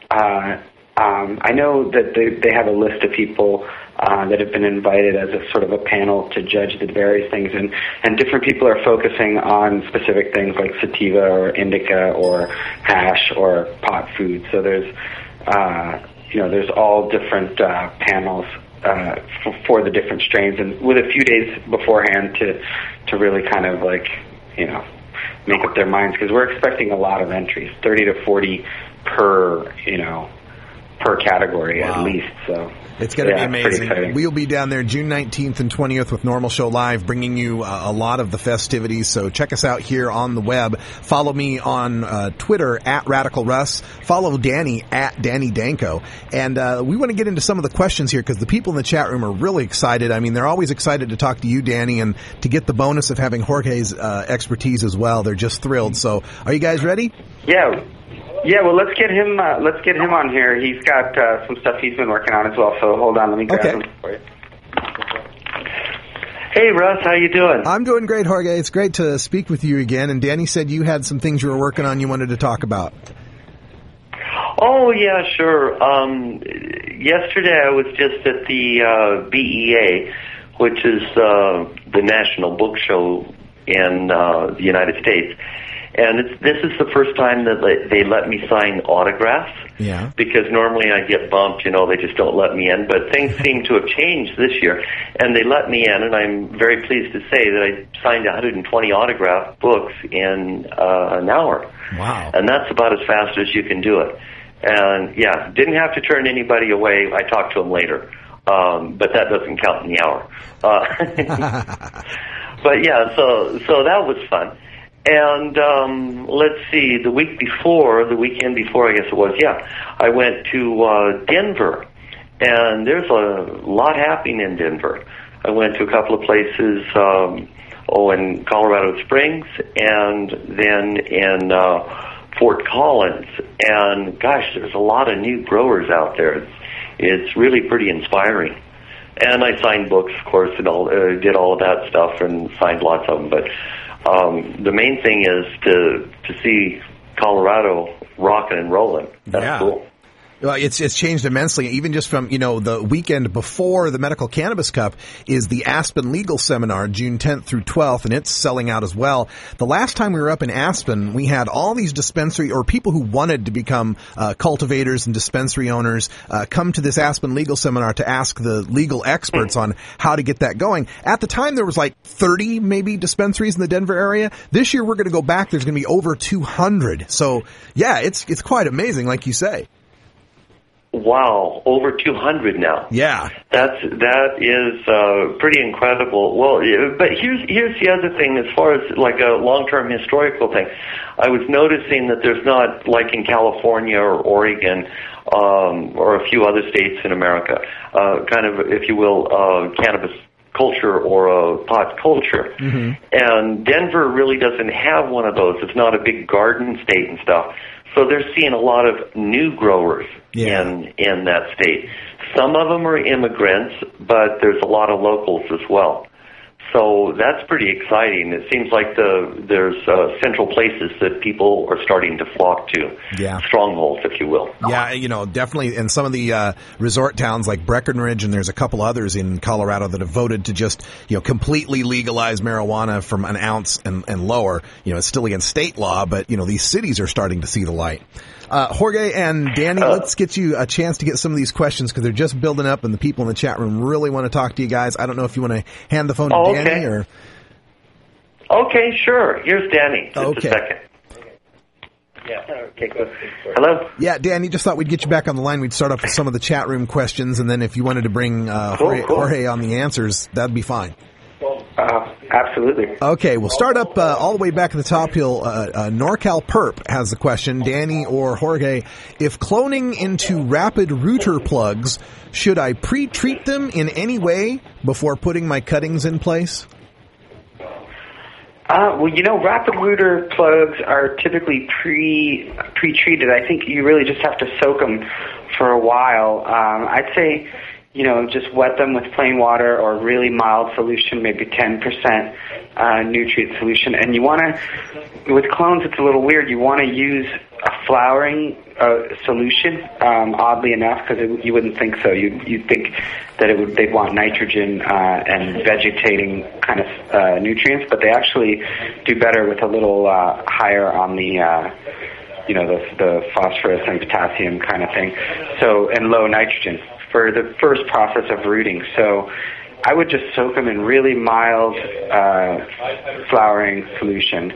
Uh, um, I know that they, they have a list of people uh, that have been invited as a sort of a panel to judge the various things, and, and different people are focusing on specific things like sativa or indica or hash or pot food. So there's, uh, you know, there's all different uh, panels uh, for, for the different strains, and with a few days beforehand to to really kind of like, you know, make up their minds, because we're expecting a lot of entries, thirty to forty per, you know, per category Wow. at least. So It's going to yeah, be it's pretty amazing. exciting. We'll be down there June nineteenth and twentieth with Normal Show Live, bringing you uh, a lot of the festivities. So check us out here on the web. Follow me on uh, Twitter at Radical Russ. Follow Danny at Danny Danko. And uh, we want to get into some of the questions here because the people in the chat room are really excited. I mean, they're always excited to talk to you, Danny, and to get the bonus of having Jorge's uh, expertise as well. They're just thrilled. So are you guys ready? Yeah. Yeah, well, let's get him. Uh, let's get him on here. He's got uh, some stuff he's been working on as well. So hold on, let me grab Okay. him for you. Hey, Russ, how you doing? I'm doing great, Jorge. It's great to speak with you again. And Danny said you had some things you were working on you wanted to talk about. Oh, yeah, sure. Um, yesterday I was just at the uh, B E A, which is uh, the National Book Show in uh, the United States. And it's, this is the first time that they let me sign autographs. Yeah. Because normally I get bumped, you know, they just don't let me in. But things seem to have changed this year, and they let me in, and I'm very pleased to say that I signed one hundred twenty autograph books in uh, an hour. Wow. And that's about as fast as you can do it. And, yeah, didn't have to turn anybody away. I talked to them later. Um, but that doesn't count in the hour. Uh, but, yeah, so so that was fun. And um, let's see, the week before, the weekend before, I guess it was, yeah, I went to uh, Denver, and there's a lot happening in Denver. I went to a couple of places, um, oh, in Colorado Springs, and then in uh, Fort Collins. And gosh, there's a lot of new growers out there. It's, it's really pretty inspiring. And I signed books, of course, and all, uh, did all of that stuff, and signed lots of them, but Um, the main thing is to to see Colorado rocking and rolling. That's Yeah. cool. Well, it's it's changed immensely. Even just from, you know, the weekend before the Medical Cannabis Cup is the Aspen Legal Seminar, June tenth through twelfth, and it's selling out as well. The last time we were up in Aspen, we had all these dispensary or people who wanted to become uh, cultivators and dispensary owners uh, come to this Aspen Legal Seminar to ask the legal experts on how to get that going. At the time, there was like thirty maybe dispensaries in the Denver area. This year, we're going to go back. There's going to be over two hundred. So, yeah, it's it's quite amazing, like you say. Wow, over two hundred now. Yeah. That's, that is, uh, pretty incredible. Well, but here's, here's the other thing as far as like a long-term historical thing. I was noticing that there's not, like in California or Oregon, um, or a few other states in America, uh, kind of, if you will, uh, cannabis culture or a pot culture. Mm-hmm. And Denver really doesn't have one of those. It's not a big garden state and stuff. So they're seeing a lot of new growers yeah. in in that state. Some of them are immigrants, but there's a lot of locals as well. So that's pretty exciting. It seems like the there's uh, central places that people are starting to flock to. Yeah. Strongholds, if you will. Yeah, you know, definitely in some of the uh, resort towns like Breckenridge, and there's a couple others in Colorado that have voted to just, you know, completely legalize marijuana from an ounce and, and lower. You know, it's still against state law, but, you know, these cities are starting to see the light. Uh, Jorge and Danny, uh, let's get you a chance to get some of these questions because they're just building up and the people in the chat room really want to talk to you guys. I don't know if you want to hand the phone to oh, Danny okay. or... Okay, sure. Here's Danny. Just okay. a second. Yeah. Okay, go. Hello? Yeah, Danny, just thought we'd get you back on the line. We'd start off with some of the chat room questions, and then if you wanted to bring uh, cool, Jorge, cool. Jorge on the answers, that'd be fine. Uh, absolutely. Okay, we'll start up uh, all the way back at the top hill. Uh, uh, NorCal Perp has the question, Danny or Jorge, if cloning into rapid rooter plugs, should I pre-treat them in any way before putting my cuttings in place? Uh, well, you know, rapid rooter plugs are typically pre, pre-treated. I think you really just have to soak them for a while. Um, I'd say, you know, just wet them with plain water or really mild solution, maybe ten percent uh, nutrient solution. And you want to, with clones, it's a little weird. You want to use a flowering uh, solution, um, oddly enough, because you wouldn't think so. You'd, you'd think that it would, they'd want nitrogen uh, and vegetating kind of uh, nutrients, but they actually do better with a little uh, higher on the, uh, you know, the, the phosphorus and potassium kind of thing. So, and low nitrogen for the first process of rooting. So I would just soak them in really mild uh, flowering solution,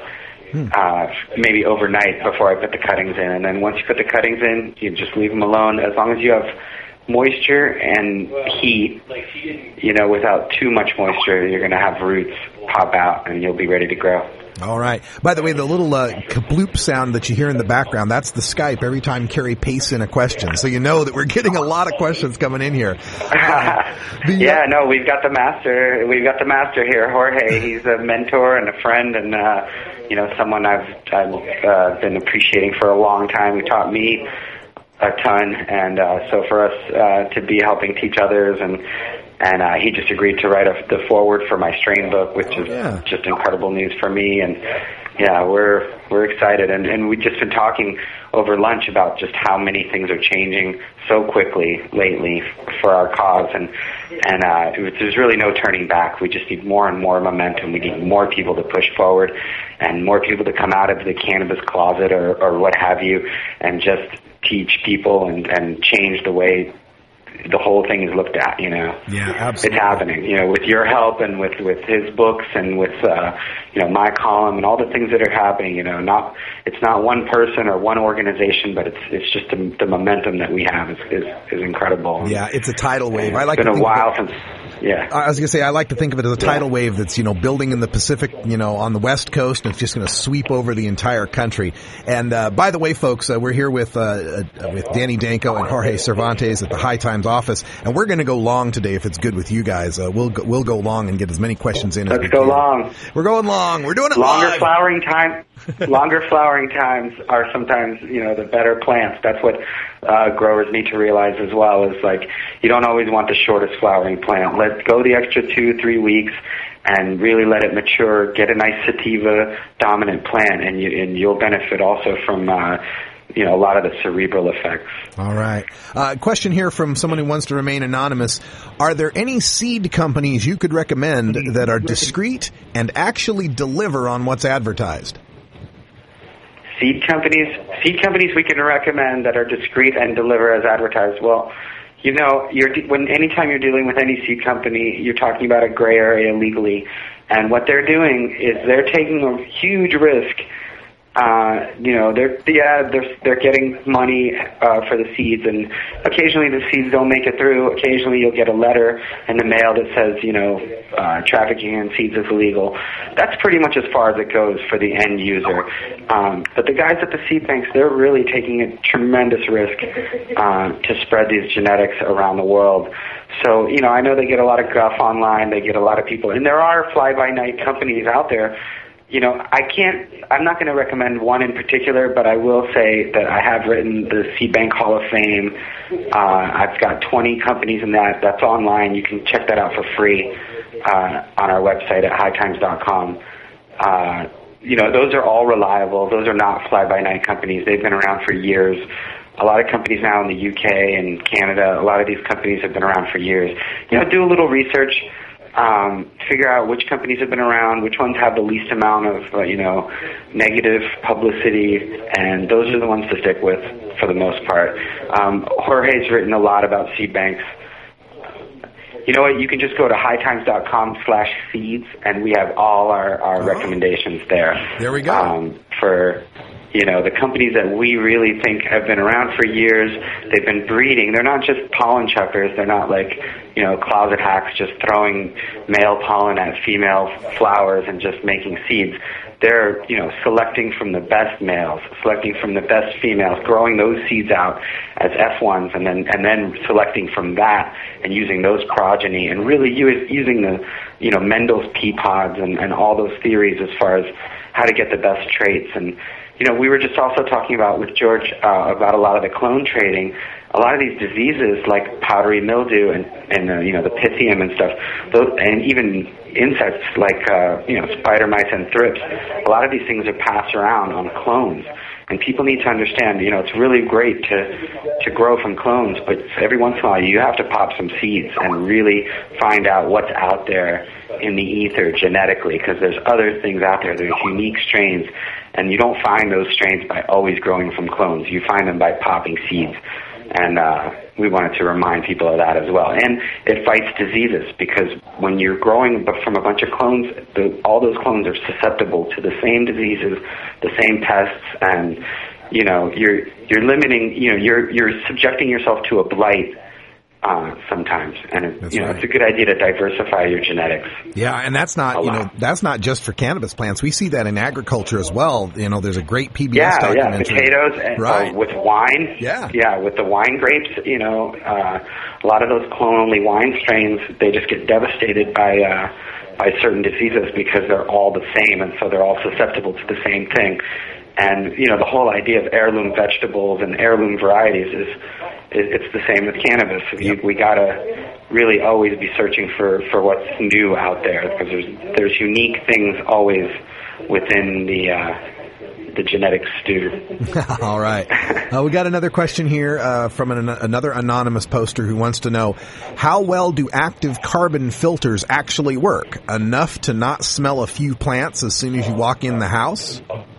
uh, maybe overnight before I put the cuttings in. And then once you put the cuttings in, you just leave them alone. As long as you have moisture and heat, you know, without too much moisture, you're going to have roots pop out and you'll be ready to grow. All right. By the way, the little uh, kabloop sound that you hear in the background, that's the Skype every time Carrie pastes in a question. So you know that we're getting a lot of questions coming in here. Uh, the, yeah, no, we've got the master. We've got the master here, Jorge. He's a mentor and a friend and, uh, you know, someone I've, I've uh, been appreciating for a long time. He taught me a ton. And uh, so for us uh, to be helping teach others and And uh, he just agreed to write a, the foreword for my strain book, which is yeah. just incredible news for me. And yeah, we're we're excited. And, and we've just been talking over lunch about just how many things are changing so quickly lately for our cause. And and uh, it was, there's really no turning back. We just need more and more momentum. We need more people to push forward and more people to come out of the cannabis closet or, or what have you and just teach people and, and change the way the whole thing is looked at, you know. Yeah, absolutely. It's happening, you know, with your help and with, with his books and with, uh, you know, my column and all the things that are happening, you know, not, it's not one person or one organization, but it's, it's just the, the momentum that we have is, is, is incredible. Yeah, it's a tidal wave. I like it's been to a think while of it, since, yeah. I was going to say, I like to think of it as a tidal yeah. wave that's, you know, building in the Pacific, you know, on the West Coast, and it's just going to sweep over the entire country. And, uh, by the way, folks, uh, we're here with, uh, uh, with Danny Danko and Jorge Cervantes at the High Times office, and we're going to go long today if it's good with you guys. Uh, we'll go, we'll go long and get as many questions in as Let's we go can. long. We're going long. We're doing it Longer live. flowering time, longer flowering times are sometimes, you know, the better plants. That's what uh, growers need to realize as well. Is like you don't always want the shortest flowering plant. Let go the extra two, three weeks, and really let it mature. Get a nice sativa dominant plant, and you and you'll benefit also from uh, you know, a lot of the cerebral effects. All right. Uh, question here from someone who wants to remain anonymous. Are there any seed companies you could recommend that are discreet and actually deliver on what's advertised? Seed companies, seed companies we can recommend that are discreet and deliver as advertised. Well, you know, you're, when anytime you're dealing with any seed company, you're talking about a gray area legally. And what they're doing is they're taking a huge risk. Uh, you know, they're yeah, they're they're getting money uh, for the seeds, and occasionally the seeds don't make it through. Occasionally you'll get a letter in the mail that says, you know, uh, trafficking in seeds is illegal. That's pretty much as far as it goes for the end user. Um, but the guys at the seed banks, they're really taking a tremendous risk uh, to spread these genetics around the world. So, you know, I know they get a lot of guff online. They get a lot of people, and there are fly-by-night companies out there. You know, I can't, I'm not going to recommend one in particular, but I will say that I have written the Seed Bank Hall of Fame. Uh, I've got twenty companies in that. That's online. You can check that out for free uh, on our website at high times dot com. Uh, you know, those are all reliable. Those are not fly-by-night companies. They've been around for years. A lot of companies now in the U K and Canada, a lot of these companies have been around for years. You know, do a little research. Um, figure out which companies have been around, which ones have the least amount of, uh, you know, negative publicity, and those are the ones to stick with for the most part. Um, Jorge's written a lot about seed banks. You know what? You can just go to high times dot com slash seeds, and we have all our, our oh. recommendations there. There we go. Um, for... You know, the companies that we really think have been around for years, they've been breeding. They're not just pollen chuckers. They're not like, you know, closet hacks just throwing male pollen at female flowers and just making seeds. They're, you know, selecting from the best males, selecting from the best females, growing those seeds out as F ones, and then and then selecting from that and using those progeny and really use, using the, you know, Mendel's pea pods and, and all those theories as far as how to get the best traits. And you know, we were just also talking about with George uh, about a lot of the clone trading. A lot of these diseases like powdery mildew and, and uh, you know, the pythium and stuff, those, and even insects like, uh, you know, spider mites and thrips, a lot of these things are passed around on clones. And people need to understand, you know, it's really great to to grow from clones, but every once in a while you have to pop some seeds and really find out what's out there in the ether genetically, because there's other things out there. There's unique strains, and you don't find those strains by always growing from clones. You find them by popping seeds. And uh, we wanted to remind people of that as well. And it fights diseases, because when you're growing from a bunch of clones, the, all those clones are susceptible to the same diseases, the same pests, and you know you're you're limiting, you know, you're you're subjecting yourself to a blight uh, sometimes, and it, you know right. It's a good idea to diversify your genetics. Yeah, and that's not you know that's not just for cannabis plants. We see that in agriculture as well. You know, there's a great P B S yeah, documentary. Yeah, potatoes, and, right? Uh, with wine. Yeah, yeah, with the wine grapes. You know, uh, a lot of those clone-only wine strains, they just get devastated by uh, by certain diseases because they're all the same, and so they're all susceptible to the same thing. And, you know, the whole idea of heirloom vegetables and heirloom varieties is, is it's the same with cannabis. You, we got to really always be searching for, for what's new out there, because there's, there's unique things always within the, uh, the genetic stew. All right. Uh, we got another question here uh, from an, another anonymous poster who wants to know, how well do active carbon filters actually work? Enough to not smell a few plants as soon as you walk in the house?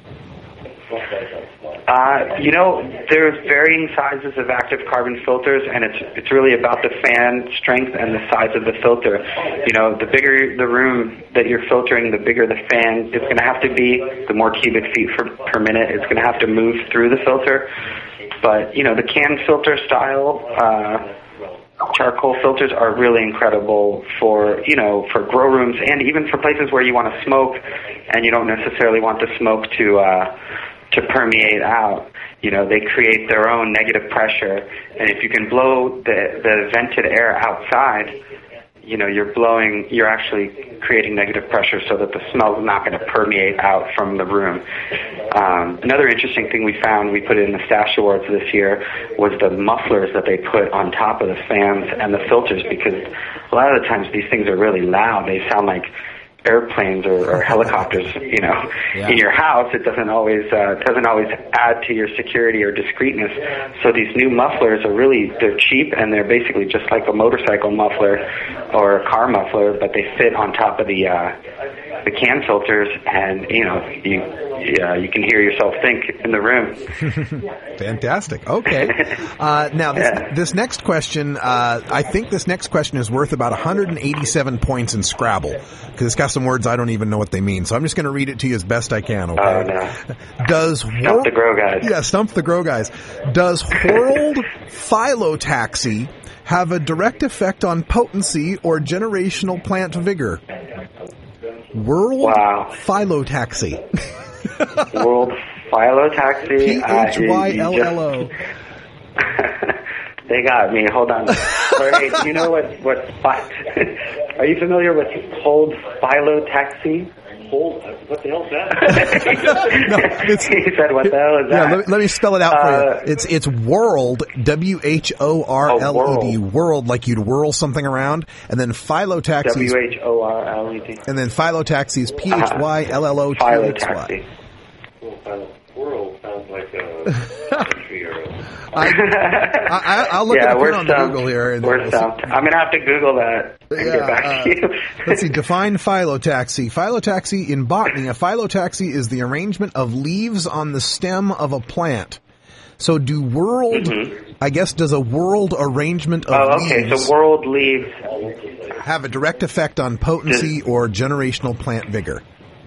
Uh, you know, there's varying sizes of active carbon filters, and it's it's really about the fan strength and the size of the filter. You know, the bigger the room that you're filtering, the bigger the fan it's going to have to be, the more cubic feet per, per minute it's going to have to move through the filter. But, you know, the can filter style uh, charcoal filters are really incredible for, you know, for grow rooms and even for places where you want to smoke and you don't necessarily want the smoke to... Uh, to permeate out. You know, they create their own negative pressure, and if you can blow the, the vented air outside, you know, you're blowing, you're actually creating negative pressure so that the smell is not going to permeate out from the room. Um, another interesting thing we found, we put it in the Stash Awards this year, was the mufflers that they put on top of the fans and the filters, because a lot of the times these things are really loud. They sound like airplanes or, or helicopters, you know, Yeah. in your house, it doesn't always uh, doesn't always add to your security or discreetness. So these new mufflers are really they're cheap and they're basically just like a motorcycle muffler or a car muffler, but they fit on top of the uh, the can filters, and you know you yeah, you can hear yourself think in the room. Fantastic. Okay. Uh, now, this, Yeah. this next question, uh, I think this next question is worth about one hundred eighty-seven points in Scrabble, because it's got some words I don't even know what they mean. So I'm just going to read it to you as best I can, okay? Oh, no. Does Stump the Grow Guys. Yeah, Stump the Grow Guys. Does World Phyllotaxy have a direct effect on potency or generational plant vigor? World Wow. Phyllotaxy. World Phyllotaxy. P H Y L L O. They got me. Hold on. Jorge, do you know what what? Phy- Are you familiar with Hold Phyllotaxy? Hold. What the hell's that? No, it's, he said, "What the hell is Yeah, that?" let me, let me spell it out for Uh, you. It's it's world, W H O R L E D, world, like you'd whirl something around, and then phyllotaxy. W H O R L E D. And then phyllotaxy is P H Y L L O T X Y. World sounds like a country or a... I, I, I'll look yeah, it up we're here on stumped. Google here. And We're we'll see. stumped. I'm gonna have to Google that and Yeah, get back uh, to you. Let's see. Define phyllotaxy. Phyllotaxy in botany. A phyllotaxy is the arrangement of leaves on the stem of a plant. So, do world? Mm-hmm. I guess does a world arrangement of Oh, okay. leaves So world leaves. have a direct effect on potency or generational plant vigor?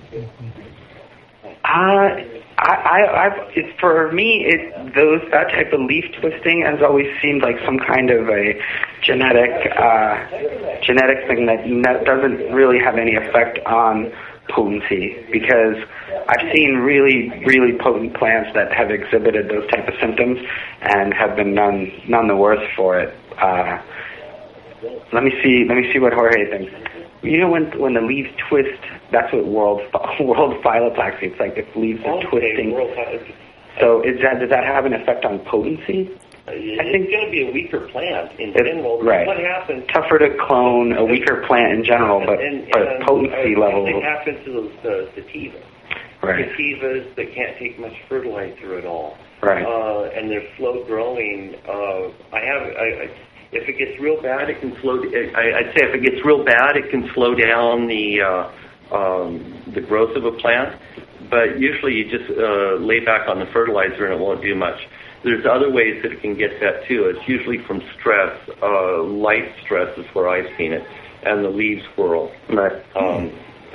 Uh, I, I, I've, it's, for me, it those that type of leaf twisting has always seemed like some kind of a genetic uh, genetic thing that ne- doesn't really have any effect on potency, because I've seen really, really potent plants that have exhibited those type of symptoms and have been none none the worse for it. Uh, let me see. Let me see what Jorge thinks. You know, when when the leaves twist, that's what world world phyllotaxy. It's like if leaves are Okay, twisting. world phyllotaxy. So is that does that have an effect on potency? I think it's going to be a weaker plant in It's- general. right. What happens? Tougher to clone, a weaker plant in general, but and, but and, potency uh, level. Something happens to those uh, sativas. Right. Sativas that can't take much fertilizer at all. Right. Uh, and they're slow growing. Uh, I have. I, I, if it gets real bad, it can slow. I, I'd say if it gets real bad, it can slow down the uh, um, the growth of a plant. But usually, you just uh, lay back on the fertilizer, and it won't do much. There's other ways that it can get that too. It's usually from stress. Uh, light stress is where I've seen it, and the leaves whirl. Right. Um,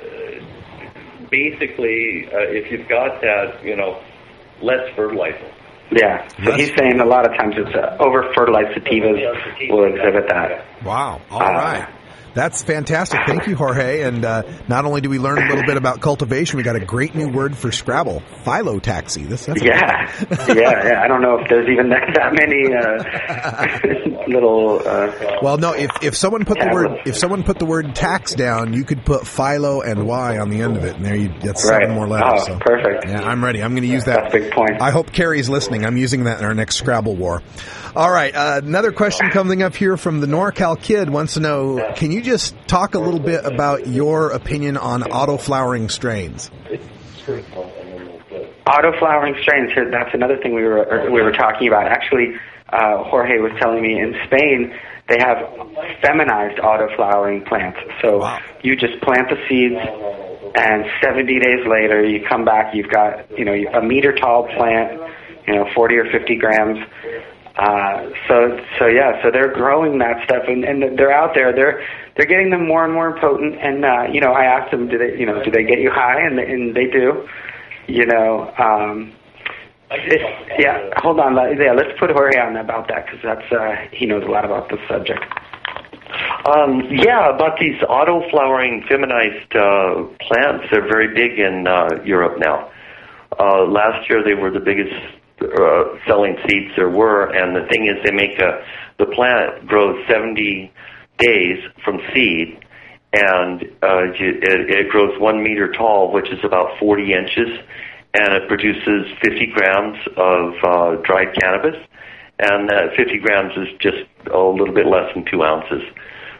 basically, uh, if you've got that, you know, less fertilizer. Yeah. So he's saying a lot of times it's uh, over fertilized sativas will exhibit that. Wow. All right. That's fantastic. Thank you, Jorge. And uh, not only do we learn a little bit about cultivation, we got a great new word for Scrabble, phyllotaxy. This, that's Yeah, yeah, yeah. I don't know if there's even that, that many uh, little. Uh, Well, no. If if someone put the word if someone put the word tax down, you could put phyllo and y on the end of it, and there you get seven Right. more letters. Oh, so. perfect. Yeah, I'm ready. I'm going to use that. That's a big point. I hope Carrie's listening. I'm using that in our next Scrabble war. All right. Uh, another question coming up here from the NorCal Kid wants to know: can you just talk a little bit about your opinion on auto-flowering strains? Auto-flowering strains. Here, that's another thing we were we were talking about. Actually, uh, Jorge was telling me in Spain they have feminized auto-flowering plants. So you just plant the seeds, and seventy days later you come back. You've got you know a meter tall plant, you know forty or fifty grams. Uh, so so yeah, so they're growing that stuff, and, and they're out there. They're they're getting them more and more potent. And uh, you know, I asked them, do they you know do they get you high? And they, and they do. You know, um, it's, yeah. Hold on, let, yeah. Let's put Jorge on about that, because that's uh, he knows a lot about this subject. Um, yeah, about these auto-flowering feminized uh, plants. They're very big in uh, Europe now. Uh, last year they were the biggest uh, selling seeds there were, and the thing is they make a, the plant grows seventy days from seed, and uh, it, it grows one meter tall, which is about forty inches, and it produces fifty grams of uh, dried cannabis, and that fifty grams is just a little bit less than two ounces.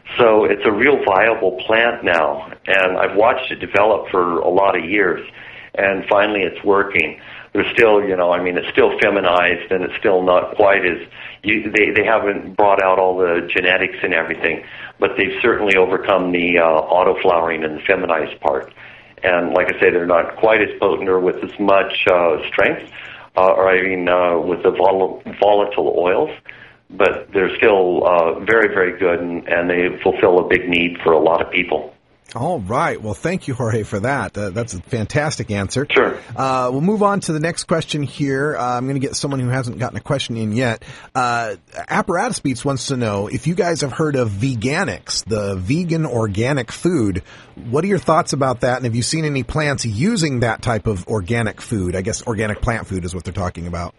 So it's a real viable plant now, and I've watched it develop for a lot of years, and finally it's working. There's still, you know, I mean, it's still feminized, and it's still not quite as, you, they, they haven't brought out all the genetics and everything, but they've certainly overcome the uh, auto-flowering and the feminized part. And like I say, they're not quite as potent or with as much uh, strength, uh, or I mean, uh, with the vol- volatile oils, but they're still uh, very, very good, and, and they fulfill a big need for a lot of people. All right. Well, thank you, Jorge, for that. Uh, that's a fantastic answer. Sure. Uh, we'll move on to the next question here. Uh, I'm going to get someone who hasn't gotten a question in yet. Uh, Apparatus Beats wants to know if you guys have heard of Veganics, the vegan organic food. What are your thoughts about that? And have you seen any plants using that type of organic food? I guess organic plant food is what they're talking about.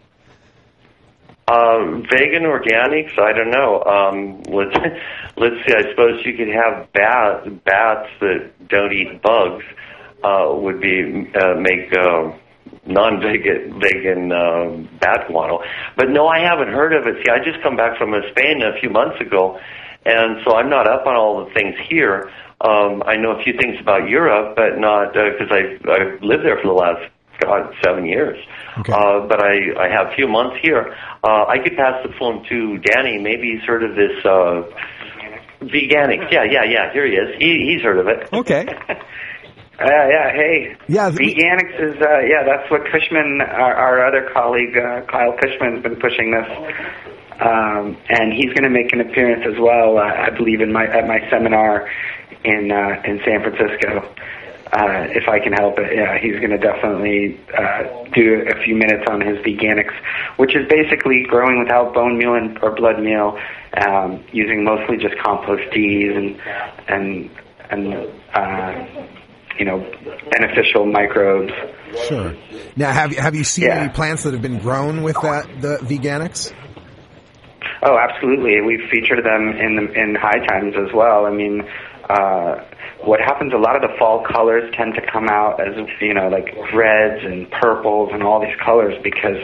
Uh, vegan organics, I don't know. Um, let's let's see. I suppose you could have bat, bats that don't eat bugs. Uh, would be uh, make uh, non-vegan vegan uh, bat guano. But no, I haven't heard of it. See, I just come back from Spain a few months ago, and so I'm not up on all the things here. Um, I know a few things about Europe, but not because uh, I've I've lived there for the last God seven years. Okay. Uh, but I, I have a few months here. Uh, I could pass the phone to Danny. Maybe he's heard of this uh, Veganics. Yeah, yeah, yeah. Here he is. He, he's heard of it. Okay. Uh, yeah, hey. Yeah, Veganics is, uh, yeah, that's what Cushman, our, our other colleague, uh, Kyle Cushman, has been pushing this. Um, and he's going to make an appearance as well, uh, I believe, in my at my seminar in uh, in San Francisco. Uh, if I can help it, yeah, he's going to definitely uh, do a few minutes on his Veganics, which is basically growing without bone meal and, or blood meal, um, using mostly just compost teas and and and uh, you know, beneficial microbes. Sure. Now, have you have you seen yeah. any plants that have been grown with that the Veganics? Oh, absolutely. We've featured them in the, in High Times as well. I mean. Uh, What happens, a lot of the fall colors tend to come out as, you know, like reds and purples and all these colors because,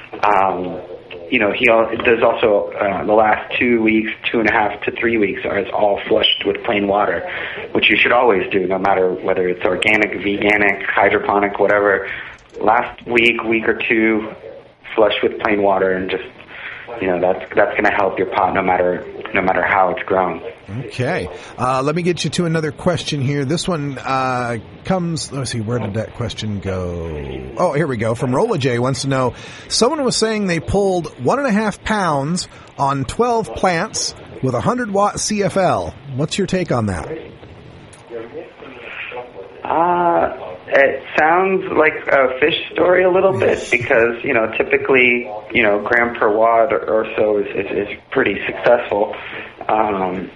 um, you know, he there's also uh, the last two weeks, two and a half to three weeks are it's all flushed with plain water, which you should always do, no matter whether it's organic, veganic, hydroponic, whatever. Last week, week or two, flush with plain water and just, you know, that's that's going to help your pot no matter no matter how it's grown. Okay. Uh, let me get you to another question here. This one uh, comes, let's see, where did that question go? Oh, here we go. From Rolla J wants to know, someone was saying they pulled one and a half pounds on twelve plants with a one hundred watt C F L. What's your take on that? Uh, it sounds like a fish story a little bit because, you know, typically, you know, gram per watt or, or so is, is, is pretty successful. Um,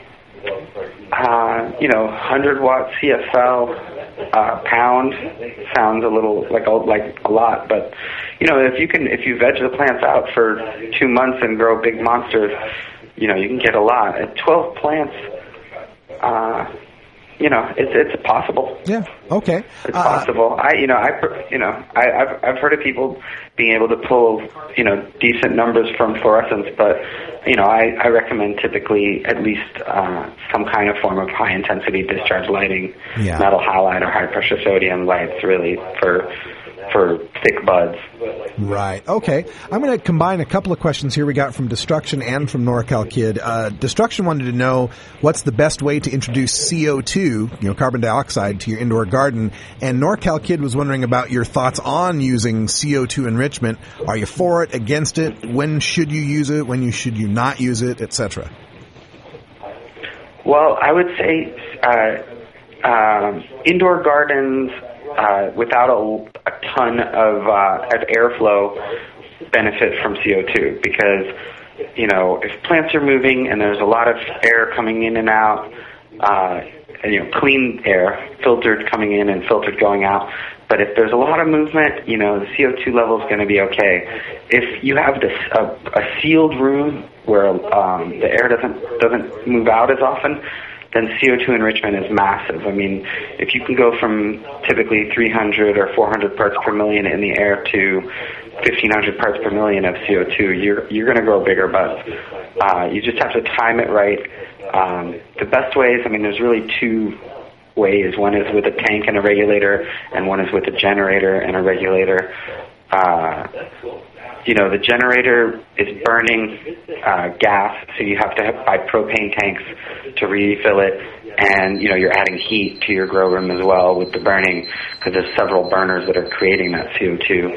uh, you know, one hundred watt C F L uh, pound sounds a little like a, like a lot, but you know, if you can if you veg the plants out for two months and grow big monsters, you know, you can get a lot. At twelve plants, uh, you know, it's it's possible. Yeah. Okay. It's possible. I, you know, I, you know, I, I've I've heard of people being able to pull, you know, decent numbers from fluorescence, but you know, I, I recommend typically at least uh, some kind of form of high intensity discharge lighting, yeah. metal halide or high pressure sodium lights, really for for thick buds. Right. Okay. I'm going to combine a couple of questions here we got from Destruction and from NorCal Kid. Uh, Destruction wanted to know what's the best way to introduce C O two, you know, carbon dioxide, to your indoor garden. And NorCal Kid was wondering about your thoughts on using C O two enrichment. Are you for it, against it? When should you use it? When you should you not use it, et cetera? Well, I would say uh, um, indoor gardens uh, without a, a ton of, uh, of airflow benefit from C O two because, you know, if plants are moving and there's a lot of air coming in and out, uh, and, you know, clean air, filtered coming in and filtered going out. But if there's a lot of movement, you know, the C O two level is going to be okay. If you have this a, a sealed room where um, the air doesn't doesn't move out as often, then C O two enrichment is massive. I mean, if you can go from typically three hundred or four hundred parts per million in the air to fifteen hundred parts per million of C O two, you're you're going to grow bigger buds. Uh, you just have to time it right. Um, the best ways, I mean, there's really two ways. One is with a tank and a regulator, and one is with a generator and a regulator. Uh, you know, the generator is burning uh, gas, so you have to have, buy propane tanks to refill it, and, you know, you're adding heat to your grow room as well with the burning, because there's several burners that are creating that C O two.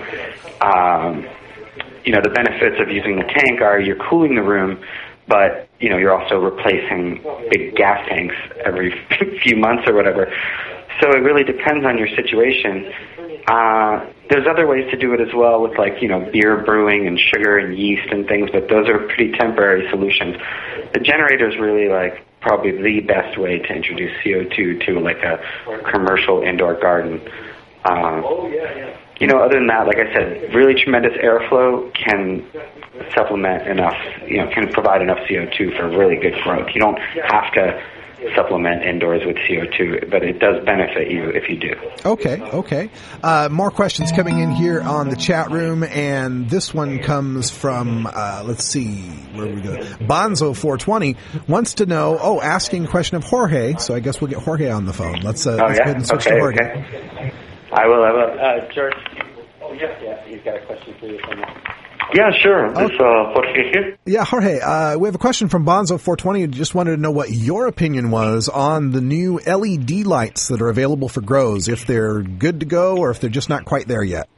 Um, you know, the benefits of using the tank are you're cooling the room, but, you know, you're also replacing big gas tanks every few months or whatever. So it really depends on your situation. Uh, there's other ways to do it as well with, like, you know, beer brewing and sugar and yeast and things, but those are pretty temporary solutions. The generator is really, like, probably the best way to introduce C O two to, like, a commercial indoor garden. Um, you know, other than that, like I said, really tremendous airflow can supplement enough, you know, can provide enough C O two for really good growth. You don't have to supplement indoors with C O two, but it does benefit you if you do. Okay, okay. Uh, more questions coming in here on the chat room, and this one comes from, uh, let's see, where we go. Bonzo four twenty wants to know, oh, asking a question of Jorge, so I guess we'll get Jorge on the phone. Let's, uh, oh, let's yeah? go ahead and switch okay, to Jorge. Okay. I will, I will. Uh, George, oh, yeah, yeah, he's got a question for you. Yeah, sure. This uh, Jorge here. Yeah, Jorge, uh, we have a question from Bonzo four twenty who just wanted to know what your opinion was on the new L E D lights that are available for grows, if they're good to go or if they're just not quite there yet.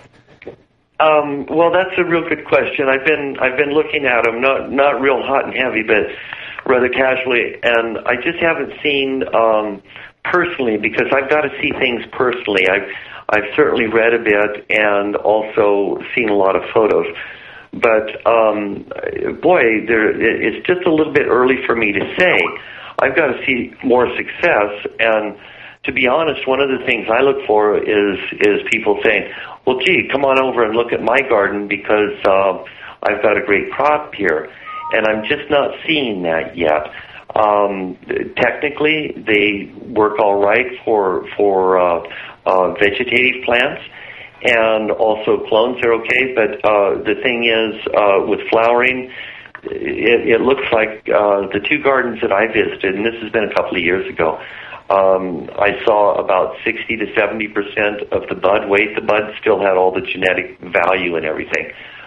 Um, well, that's a real good question. I've been I've been looking at them, not not real hot and heavy, but rather casually, and I just haven't seen um, personally, because I've got to see things personally. I've I've certainly read a bit and also seen a lot of photos. But, um, boy, there, it's just a little bit early for me to say. I've got to see more success. And to be honest, one of the things I look for is is people saying, well, gee, come on over and look at my garden because uh, I've got a great crop here. And I'm just not seeing that yet. Um, technically, they work all right for, for uh, uh, vegetative plants. And also clones are okay, but uh, the thing is, uh, with flowering, it, it looks like uh, the two gardens that I visited, and this has been a couple of years ago, um, I saw about sixty to seventy percent of the bud weight. The bud still had all the genetic value and everything.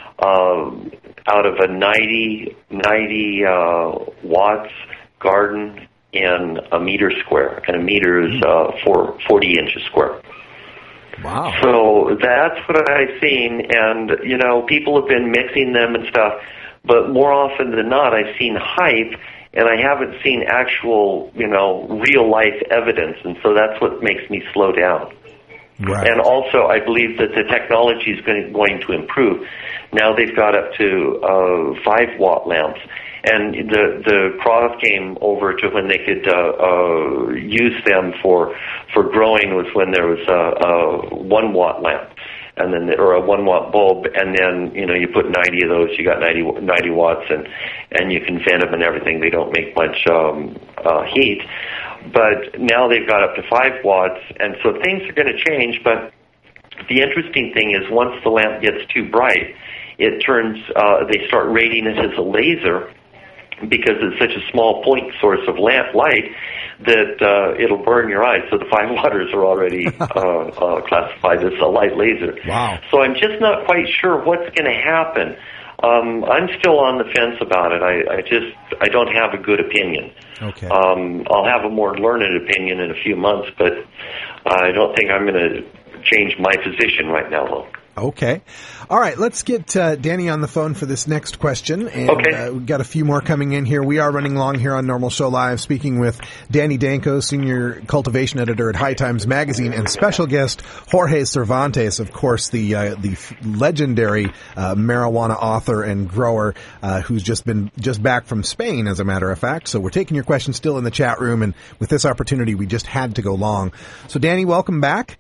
Um, out of a ninety, ninety uh, watts garden in a meter square, and a meter is uh, for forty inches square. Wow. So that's what I've seen, and, you know, people have been mixing them and stuff, but more often than not, I've seen hype, and I haven't seen actual, you know, real-life evidence, and so that's what makes me slow down. Right. And also, I believe that the technology is going, going to improve. Now they've got up to uh, five-watt lamps. And the the cross came over to when they could uh, uh, use them for for growing was when there was a, a one watt lamp, and then the, or a one watt bulb, and then you know you put ninety of those, you got ninety, ninety watts, and and you can vent them and everything. They don't make much um, uh, heat, but now they've got up to five watts, and so things are going to change. But the interesting thing is once the lamp gets too bright, it turns. Uh, they start rating it as a laser, because it's such a small point source of lamp light that uh, it'll burn your eyes. So the five watters are already uh, uh, classified as a light laser. Wow. So I'm just not quite sure what's going to happen. Um, I'm still on the fence about it. I, I just I don't have a good opinion. Okay. Um, I'll have a more learned opinion in a few months, but I don't think I'm going to change my position right now, though. Okay. All right, let's get uh, Danny on the phone for this next question. And okay. uh, we've got a few more coming in here. We are running long here on Normal Show Live, speaking with Danny Danko, Senior Cultivation Editor at High Times Magazine, and special guest Jorge Cervantes, of course, the uh, the legendary uh, marijuana author and grower uh, who's just been just back from Spain, as a matter of fact. So we're taking your questions still in the chat room, and with this opportunity, we just had to go long. So, Danny, welcome back.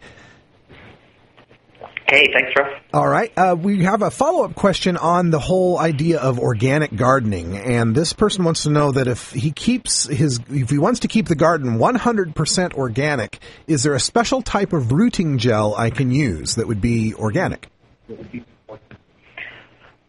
Hey, thanks, Russ. All right. Uh, we have a follow-up question on the whole idea of organic gardening. And this person wants to know that if he keeps his, if he wants to keep the garden one hundred percent organic, is there a special type of rooting gel I can use that would be organic?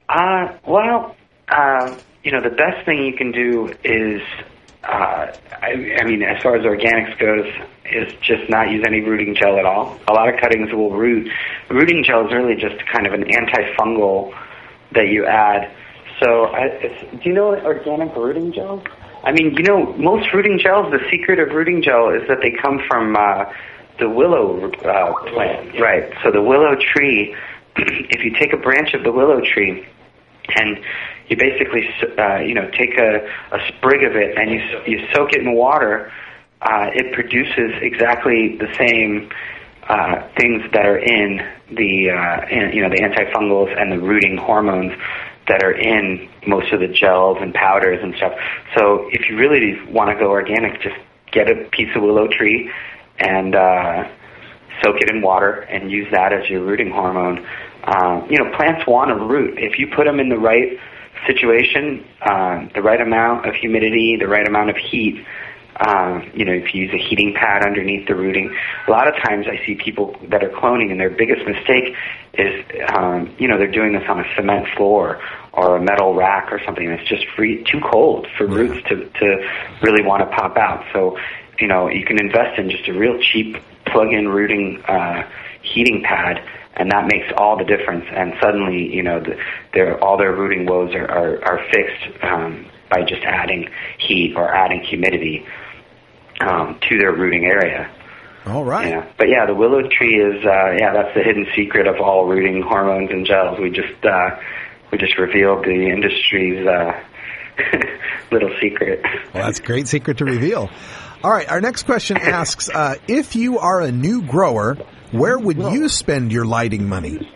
Uh, well, uh, you know, the best thing you can do is, uh, I, I mean, as far as organics goes, is just not use any rooting gel at all. A lot of cuttings will root. Rooting gel is really just kind of an antifungal that you add. So, I, it's, do you know organic rooting gels? I mean, you know, most rooting gels, the secret of rooting gel is that they come from uh, the willow uh, plant. Right. So the willow tree, if you take a branch of the willow tree and you basically, uh, you know, take a, a sprig of it and you you soak it in water, uh, it produces exactly the same uh, things that are in the, uh, in, you know, the antifungals and the rooting hormones that are in most of the gels and powders and stuff. So if you really want to go organic, just get a piece of willow tree and uh, soak it in water and use that as your rooting hormone. Um, you know, plants want to root. If you put them in the right situation, uh, the right amount of humidity, the right amount of heat, um, you know, if you use a heating pad underneath the rooting. A lot of times I see people that are cloning, and their biggest mistake is, um, you know, they're doing this on a cement floor or a metal rack or something that's just free, too cold for roots to, to really want to pop out. So, you know, you can invest in just a real cheap plug-in rooting uh, heating pad, and that makes all the difference. And suddenly, you know, the, their, all their rooting woes are, are, are fixed um, by just adding heat or adding humidity um, to their rooting area. All right. Yeah. But yeah, the willow tree is, uh, yeah, that's the hidden secret of all rooting hormones and gels. We just, uh, we just revealed the industry's uh, little secret. Well, that's a great secret to reveal. All right, our next question asks, uh, if you are a new grower, where would you spend your lighting money?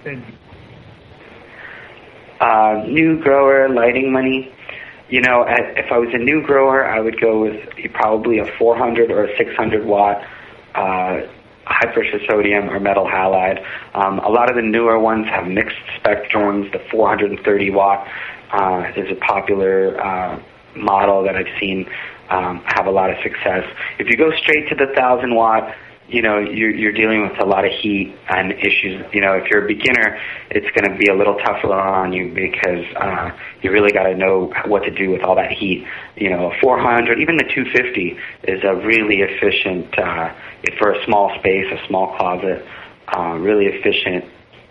Uh, new grower, lighting money. You know, if I was a new grower, I would go with probably a four hundred or a six hundred watt uh, high pressure sodium or metal halide. Um, a lot of the newer ones have mixed spectrums. The four hundred thirty watt uh, is a popular uh, model that I've seen um, have a lot of success. If you go straight to the one thousand watt, you know, you're, you're dealing with a lot of heat and issues. You know, if you're a beginner, it's going to be a little tougher on you because uh, you really got to know what to do with all that heat. You know, four hundred, even the two fifty is a really efficient, uh, for a small space, a small closet, uh, really efficient,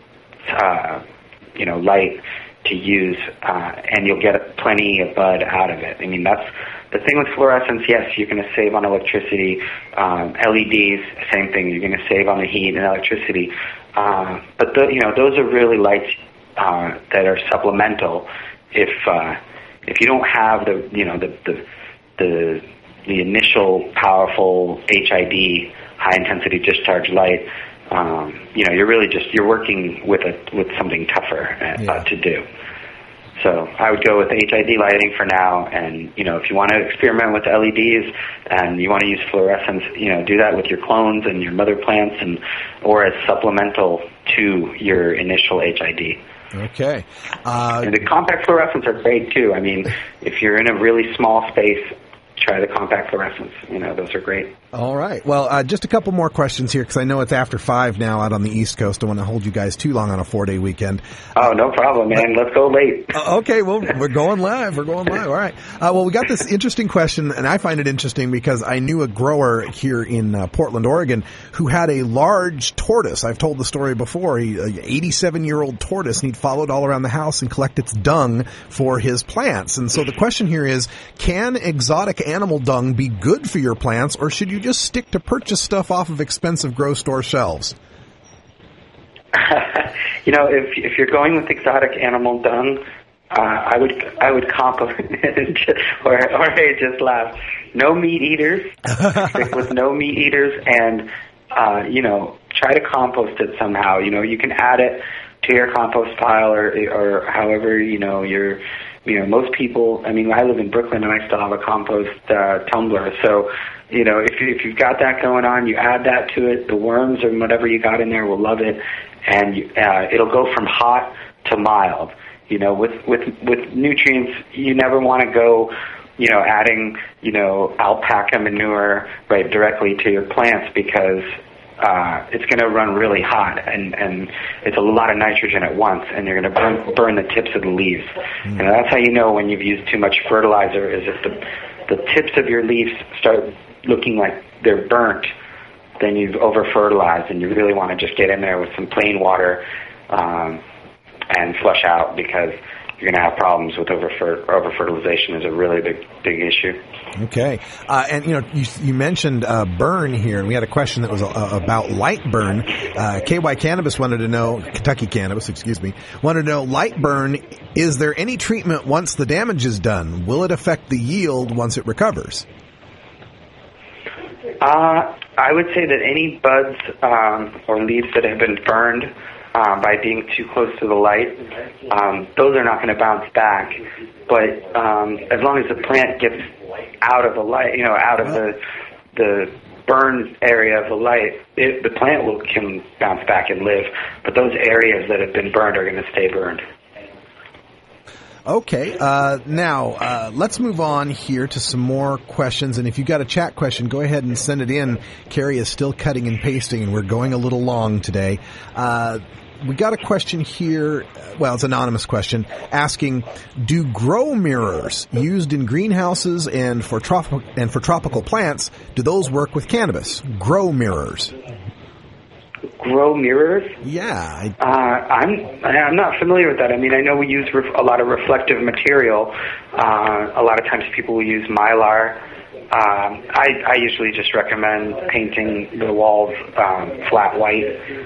uh, you know, light to use, uh, and you'll get plenty of bud out of it. I mean, that's the thing with fluorescence. Yes, you're going to save on electricity. Um, L E Ds, same thing. You're going to save on the heat and electricity. Uh, but the, you know, those are really lights uh, that are supplemental. If uh, if you don't have the you know the the the, the initial powerful H I D, high intensity discharge light, um, you know, you're really just you're working with a with something tougher uh, yeah. to do. So I would go with H I D lighting for now, and, you know, if you want to experiment with L E Ds and you want to use fluorescence, you know, do that with your clones and your mother plants, and or as supplemental to your initial H I D. Okay. Uh, and the compact fluorescents are great, too. I mean, if you're in a really small space, try the compact fluorescents. You know, those are great. All right. Well, uh, just a couple more questions here, because I know it's after five now out on the East Coast. I don't want to hold you guys too long on a four-day weekend. Oh, no problem, man. Let's go late. uh, okay. Well, we're going live. We're going live. All right. Uh, well, we got this interesting question, and I find it interesting because I knew a grower here in uh, Portland, Oregon, who had a large tortoise. I've told the story before. He, an eighty-seven-year-old tortoise, and he'd followed all around the house and collect its dung for his plants. And so the question here is, can exotic animal dung be good for your plants, or should you just stick to purchase stuff off of expensive grocery store shelves? You know, if if you're going with exotic animal dung, uh, I would I would compliment or Jorge just laughed. No meat eaters. Stick with no meat eaters, and uh, you know, try to compost it somehow. You know, you can add it to your compost pile, or or however you know you're. You know, most people, I mean, I live in Brooklyn and I still have a compost uh, tumbler. So, you know, if, you, if you've got that going on, you add that to it. The worms or whatever you got in there will love it. And you, uh, it'll go from hot to mild. You know, with, with, with nutrients, you never want to go, you know, adding, you know, alpaca manure right directly to your plants, because uh, it's going to run really hot, and, and it's a lot of nitrogen at once, and you're going to burn, burn the tips of the leaves. Mm. And that's how you know when you've used too much fertilizer, is if the, the tips of your leaves start looking like they're burnt, then you've over-fertilized, and you really want to just get in there with some plain water um, and flush out, because you're going to have problems with over over-fertilization. Is a really big big issue. Okay. Uh, and, you know, you, you mentioned uh, burn here, and we had a question that was uh, about light burn. Uh, K Y Cannabis wanted to know, Kentucky Cannabis, excuse me, wanted to know, light burn, is there any treatment once the damage is done? Will it affect the yield once it recovers? Uh, I would say that any buds um, or leaves that have been burned uh, by being too close to the light, um, those are not going to bounce back. But um, as long as the plant gets out of the light, you know, out of the the burn area of the light, it, the plant will can bounce back and live. But those areas that have been burned are going to stay burned. Okay, uh, now uh, let's move on here to some more questions. And if you've got a chat question, go ahead and send it in. Carrie is still cutting and pasting, and we're going a little long today. Uh, we got a question here, well, it's an anonymous question, asking, do grow mirrors used in greenhouses and for, trop- and for tropical plants, do those work with cannabis? Grow mirrors. Grow mirrors? Yeah. I, uh, I'm I'm not familiar with that. I mean, I know we use ref- a lot of reflective material. Uh, a lot of times people will use mylar. Um, I, I usually just recommend painting the walls um, flat white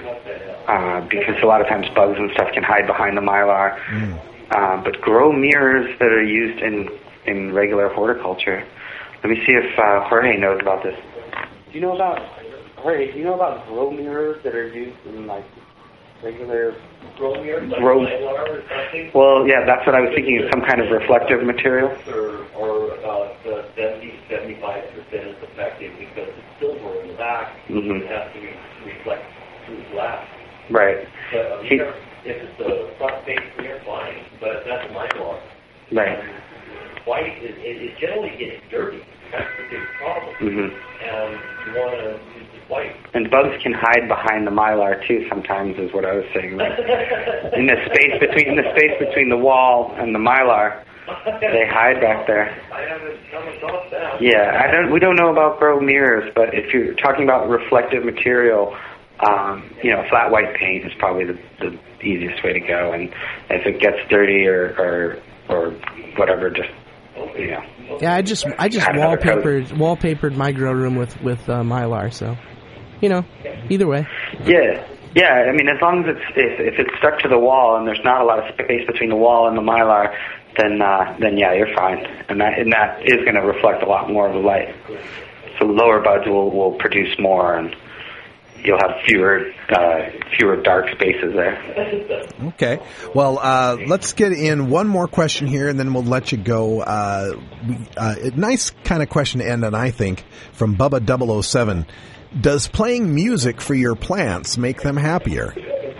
uh, because a lot of times bugs and stuff can hide behind the mylar. Mm. Uh, but grow mirrors that are used in, in regular horticulture. Let me see if uh, Jorge knows about this. Do you know about... Jorge, do you know about grow mirrors that are used in, like, regular... Grow mirrors? Like grow... mylar or something? Well, yeah, that's what I was thinking, some kind of reflective material. Or, or about uh, seventy, seventy-five percent is effective because it's silver in the back. Mm-hmm. It has to re- reflect through glass. Right. But um, he, if it's a front face mirror, fine, but that's mylar. Right. White, it, it, it generally gets dirty. That's the big problem. Mm-hmm. And you want to use the white. And bugs can hide behind the mylar too. Sometimes is what I was saying. Right? in the space between in the space between the wall and the mylar, they hide back there. I haven't come across that. Yeah, I don't. We don't know about grow mirrors, but if you're talking about reflective material, um, you know, flat white paint is probably the, the easiest way to go. And if it gets dirty or or, or whatever, just you know. Yeah, I just I just wallpapered wallpapered my grow room with with uh, mylar. So, you know, either way. Yeah, yeah. I mean, as long as it's if, if it's stuck to the wall and there's not a lot of space between the wall and the mylar, then uh, then yeah, you're fine. And that and that is going to reflect a lot more of the light. So lower buds will will produce more, and you'll have fewer uh, fewer dark spaces there. Okay. Well, uh, let's get in one more question here, and then we'll let you go. Uh, we, uh, a nice kind of question to end on, I think, from Bubba double oh seven. Does playing music for your plants make them happier?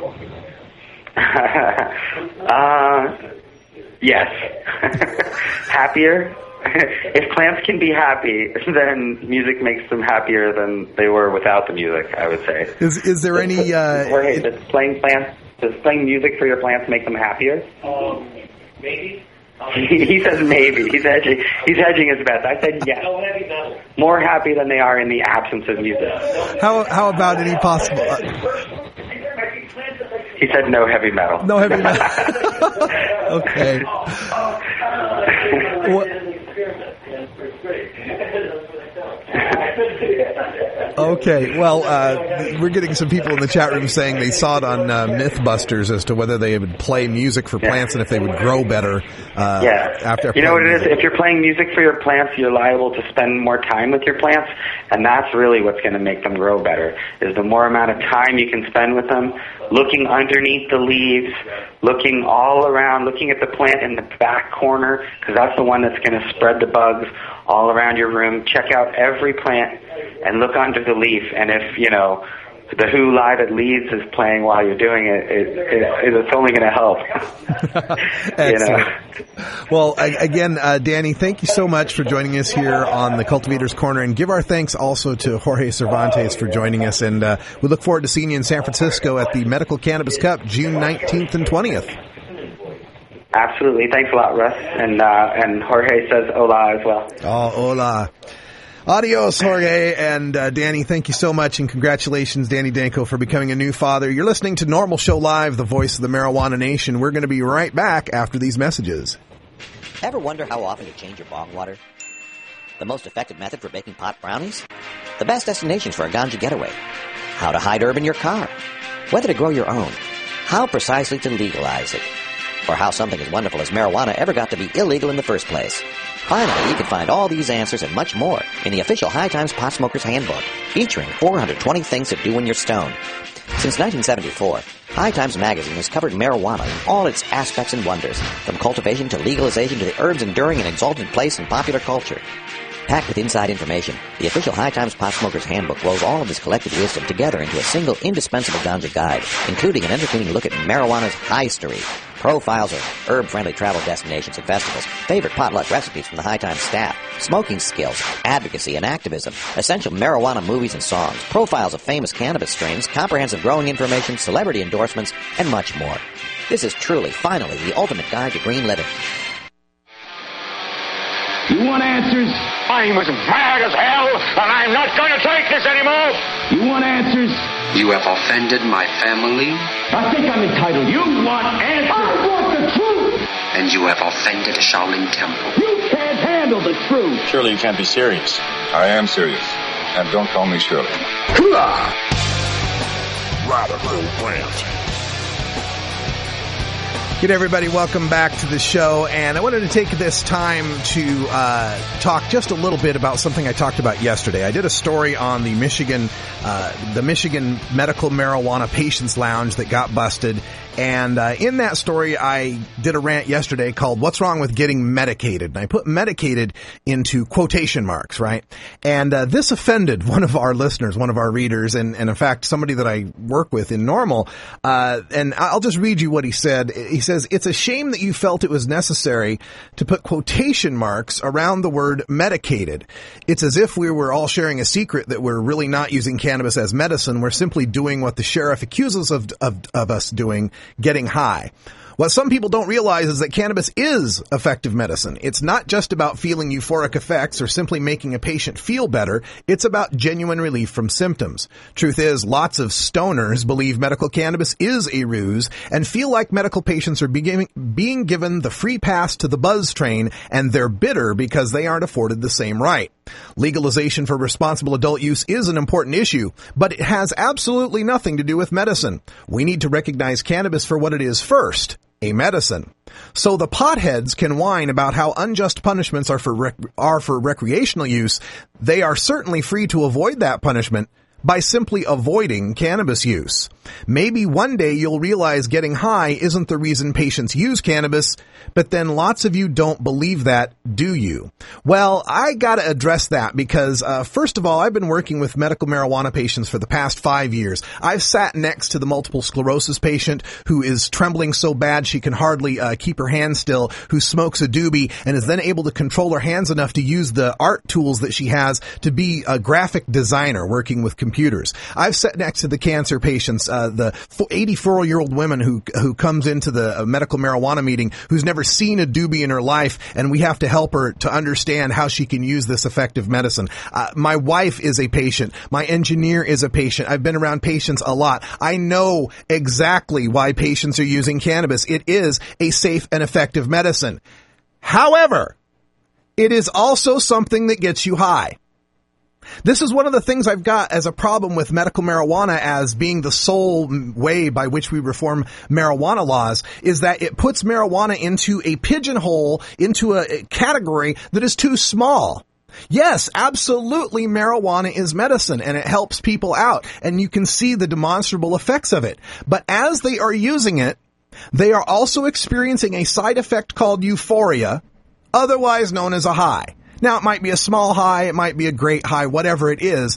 uh, yes. Happier? If plants can be happy, then music makes them happier than they were without the music, I would say. Is is there any... Uh, Jorge, does playing plants, does playing music for your plants make them happier? Um, maybe. he, he says maybe. He's hedging, he's hedging his bets. I said yes. No heavy metal. More happy than they are in the absence of music. How how about any possible... Uh, he said no heavy metal. No heavy metal. Okay. What? Okay, well, uh, we're getting some people in the chat room saying they saw it on uh, Mythbusters as to whether they would play music for plants yeah. and if they would grow better. Uh, yeah, after you know what it music. is? If you're playing music for your plants, you're liable to spend more time with your plants, and that's really what's going to make them grow better, is the more amount of time you can spend with them, looking underneath the leaves, looking all around, looking at the plant in the back corner, because that's the one that's going to spread the bugs all around your room. Check out every plant and look under the leaf, and if, you know, the Who Live at Leeds is playing while you're doing it, it, it it's only going to help. You know? Well, I, again, uh, Danny, thank you so much for joining us here on the Cultivator's Corner, and give our thanks also to Jorge Cervantes for joining us. And uh, we look forward to seeing you in San Francisco at the Medical Cannabis Cup, June nineteenth and twentieth. Absolutely. Thanks a lot, Russ. And uh, and Jorge says hola as well. Oh, hola. Adios, Jorge. And uh, Danny, thank you so much, and congratulations, Danny Danko, for becoming a new father. You're listening to Normal Show Live, the voice of the Marijuana Nation. We're going to be right back after these messages. Ever wonder how often to change your bong water? The most effective method for baking pot brownies? The best destinations for a ganja getaway? How to hide herb in your car? Whether to grow your own? How precisely to legalize it? Or how something as wonderful as marijuana ever got to be illegal in the first place? Finally, you can find all these answers and much more in the official High Times Pot Smoker's Handbook, featuring four hundred twenty things to do when you're stoned. Since nineteen seventy-four, High Times magazine has covered marijuana in all its aspects and wonders, from cultivation to legalization to the herb's enduring and exalted place in popular culture. Packed with inside information, the official High Times Pot Smoker's Handbook rolls all of this collected wisdom together into a single indispensable ganja guide, including an entertaining look at marijuana's history, profiles of herb-friendly travel destinations and festivals, favorite potluck recipes from the High Times staff, smoking skills, advocacy and activism, essential marijuana movies and songs, profiles of famous cannabis strains, comprehensive growing information, celebrity endorsements, and much more. This is truly, finally, the ultimate guide to green living. You want answers? I'm as mad as hell, and I'm not going to take this anymore. You want answers? You have offended my family. I think I'm entitled. You want answers? I want the truth. And you have offended Shaolin Temple. You can't handle the truth. Surely you can't be serious. I am serious. And don't call me Shirley. Radical Rant. Good, everybody. Welcome back to the show. And I wanted to take this time to uh, talk just a little bit about something I talked about yesterday. I did a story on the Michigan, uh, the Michigan Medical Marijuana Patients Lounge that got busted. And uh, in that story, I did a rant yesterday called "What's Wrong with Getting Medicated?" And I put medicated into quotation marks, right? And uh, this offended one of our listeners, one of our readers, and, and in fact, somebody that I work with in Normal. Uh, and I'll just read you what he said. He says, "It's a shame that you felt it was necessary to put quotation marks around the word medicated. It's as if we were all sharing a secret that we're really not using cannabis as medicine. We're simply doing what the sheriff accuses of, of, of us doing, getting high. What some people don't realize is that cannabis is effective medicine. It's not just about feeling euphoric effects or simply making a patient feel better. It's about genuine relief from symptoms. Truth is, lots of stoners believe medical cannabis is a ruse and feel like medical patients are being, being given the free pass to the buzz train, and they're bitter because they aren't afforded the same right. Legalization for responsible adult use is an important issue, but it has absolutely nothing to do with medicine. We need to recognize cannabis for what it is first, a medicine. So the potheads can whine about how unjust punishments are for rec- are for recreational use. They are certainly free to avoid that punishment by simply avoiding cannabis use. Maybe one day you'll realize getting high isn't the reason patients use cannabis, but then lots of you don't believe that, do you? Well, I gotta address that because, uh, first of all, I've been working with medical marijuana patients for the past five years. I've sat next to the multiple sclerosis patient who is trembling so bad she can hardly uh, keep her hands still, who smokes a doobie and is then able to control her hands enough to use the art tools that she has to be a graphic designer working with computers. I've sat next to the cancer patients, uh, the eighty-four-year-old woman who who comes into the uh, medical marijuana meeting who's never seen a doobie in her life, and we have to help her to understand how she can use this effective medicine. Uh, my wife is a patient. My engineer is a patient. I've been around patients a lot. I know exactly why patients are using cannabis. It is a safe and effective medicine. However, it is also something that gets you high. This is one of the things I've got as a problem with medical marijuana as being the sole way by which we reform marijuana laws, is that it puts marijuana into a pigeonhole, into a category that is too small. Yes, absolutely, marijuana is medicine and it helps people out, and you can see the demonstrable effects of it. But as they are using it, they are also experiencing a side effect called euphoria, otherwise known as a high. Now, it might be a small high, it might be a great high, whatever it is,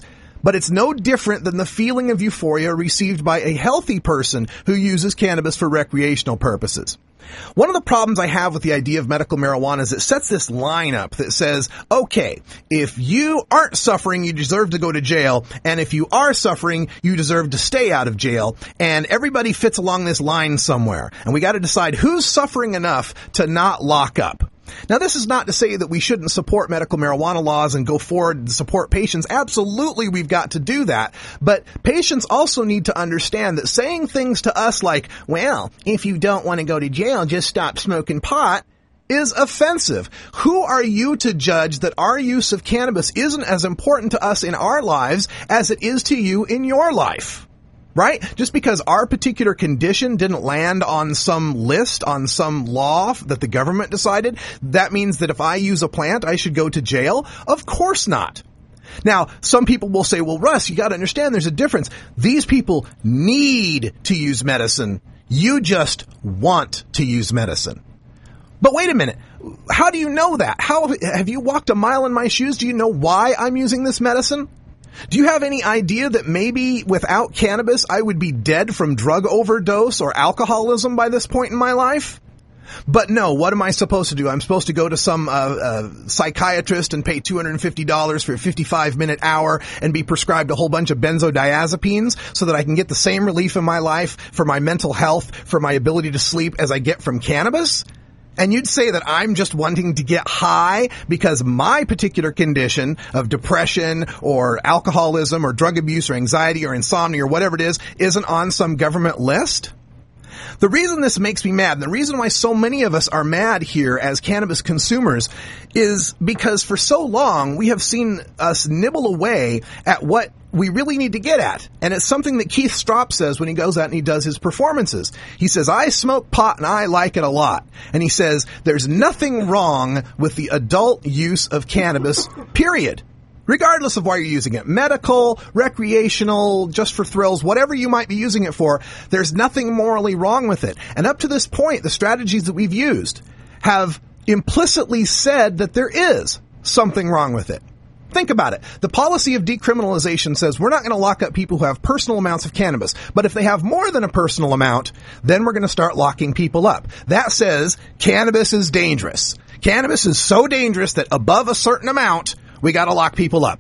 But it's no different than the feeling of euphoria received by a healthy person who uses cannabis for recreational purposes. One of the problems I have with the idea of medical marijuana is it sets this line up that says, okay, if you aren't suffering, you deserve to go to jail, and if you are suffering, you deserve to stay out of jail, and everybody fits along this line somewhere, and we got to decide who's suffering enough to not lock up. Now, this is not to say that we shouldn't support medical marijuana laws and go forward and support patients. Absolutely, we've got to do that. But patients also need to understand that saying things to us like, well, if you don't want to go to jail, just stop smoking pot, is offensive. Who are you to judge that our use of cannabis isn't as important to us in our lives as it is to you in your life? Right? Just because our particular condition didn't land on some list, on some law that the government decided, that means that if I use a plant, I should go to jail? Of course not. Now, some people will say, well, Russ, you got to understand there's a difference. These people need to use medicine. You just want to use medicine. But wait a minute. How do you know that? How have you walked a mile in my shoes? Do you know why I'm using this medicine? Do you have any idea that maybe without cannabis I would be dead from drug overdose or alcoholism by this point in my life? But no, what am I supposed to do? I'm supposed to go to some uh, uh, psychiatrist and pay two hundred fifty dollars for a fifty-five minute hour and be prescribed a whole bunch of benzodiazepines so that I can get the same relief in my life for my mental health, for my ability to sleep as I get from cannabis? And you'd say that I'm just wanting to get high because my particular condition of depression or alcoholism or drug abuse or anxiety or insomnia or whatever it is isn't on some government list? The reason this makes me mad, and the reason why so many of us are mad here as cannabis consumers, is because for so long we have seen us nibble away at what we really need to get at. And it's something that Keith Stropp says when he goes out and he does his performances. He says, I smoke pot and I like it a lot. And he says, there's nothing wrong with the adult use of cannabis, period. Regardless of why you're using it, medical, recreational, just for thrills, whatever you might be using it for, there's nothing morally wrong with it. And up to this point, the strategies that we've used have implicitly said that there is something wrong with it. Think about it. The policy of decriminalization says we're not going to lock up people who have personal amounts of cannabis, but if they have more than a personal amount, then we're going to start locking people up. That says cannabis is dangerous. Cannabis is so dangerous that above a certain amount, we got to lock people up.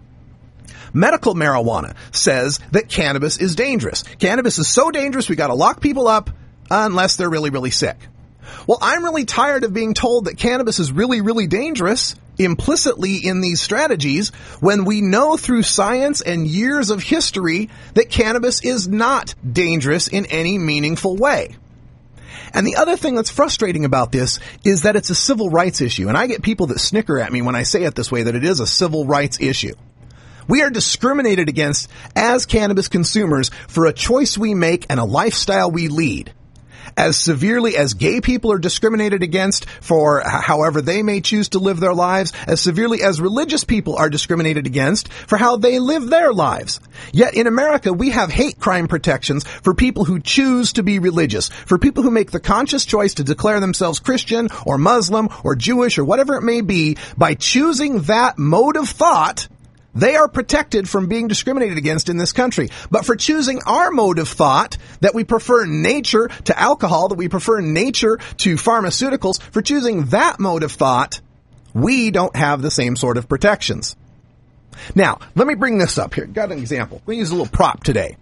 Medical marijuana says that cannabis is dangerous. Cannabis is so dangerous, we got to lock people up unless they're really, really sick. Well, I'm really tired of being told that cannabis is really, really dangerous implicitly in these strategies when we know through science and years of history that cannabis is not dangerous in any meaningful way. And the other thing that's frustrating about this is that it's a civil rights issue. And I get people that snicker at me when I say it this way, that it is a civil rights issue. We are discriminated against as cannabis consumers for a choice we make and a lifestyle we lead. As severely as gay people are discriminated against for however they may choose to live their lives, as severely as religious people are discriminated against for how they live their lives. Yet in America, we have hate crime protections for people who choose to be religious, for people who make the conscious choice to declare themselves Christian or Muslim or Jewish or whatever it may be. By choosing that mode of thought, they are protected from being discriminated against in this country. But for choosing our mode of thought, that we prefer nature to alcohol, that we prefer nature to pharmaceuticals, for choosing that mode of thought, we don't have the same sort of protections. Now, let me bring this up here. Got an example. We're going to use a little prop today.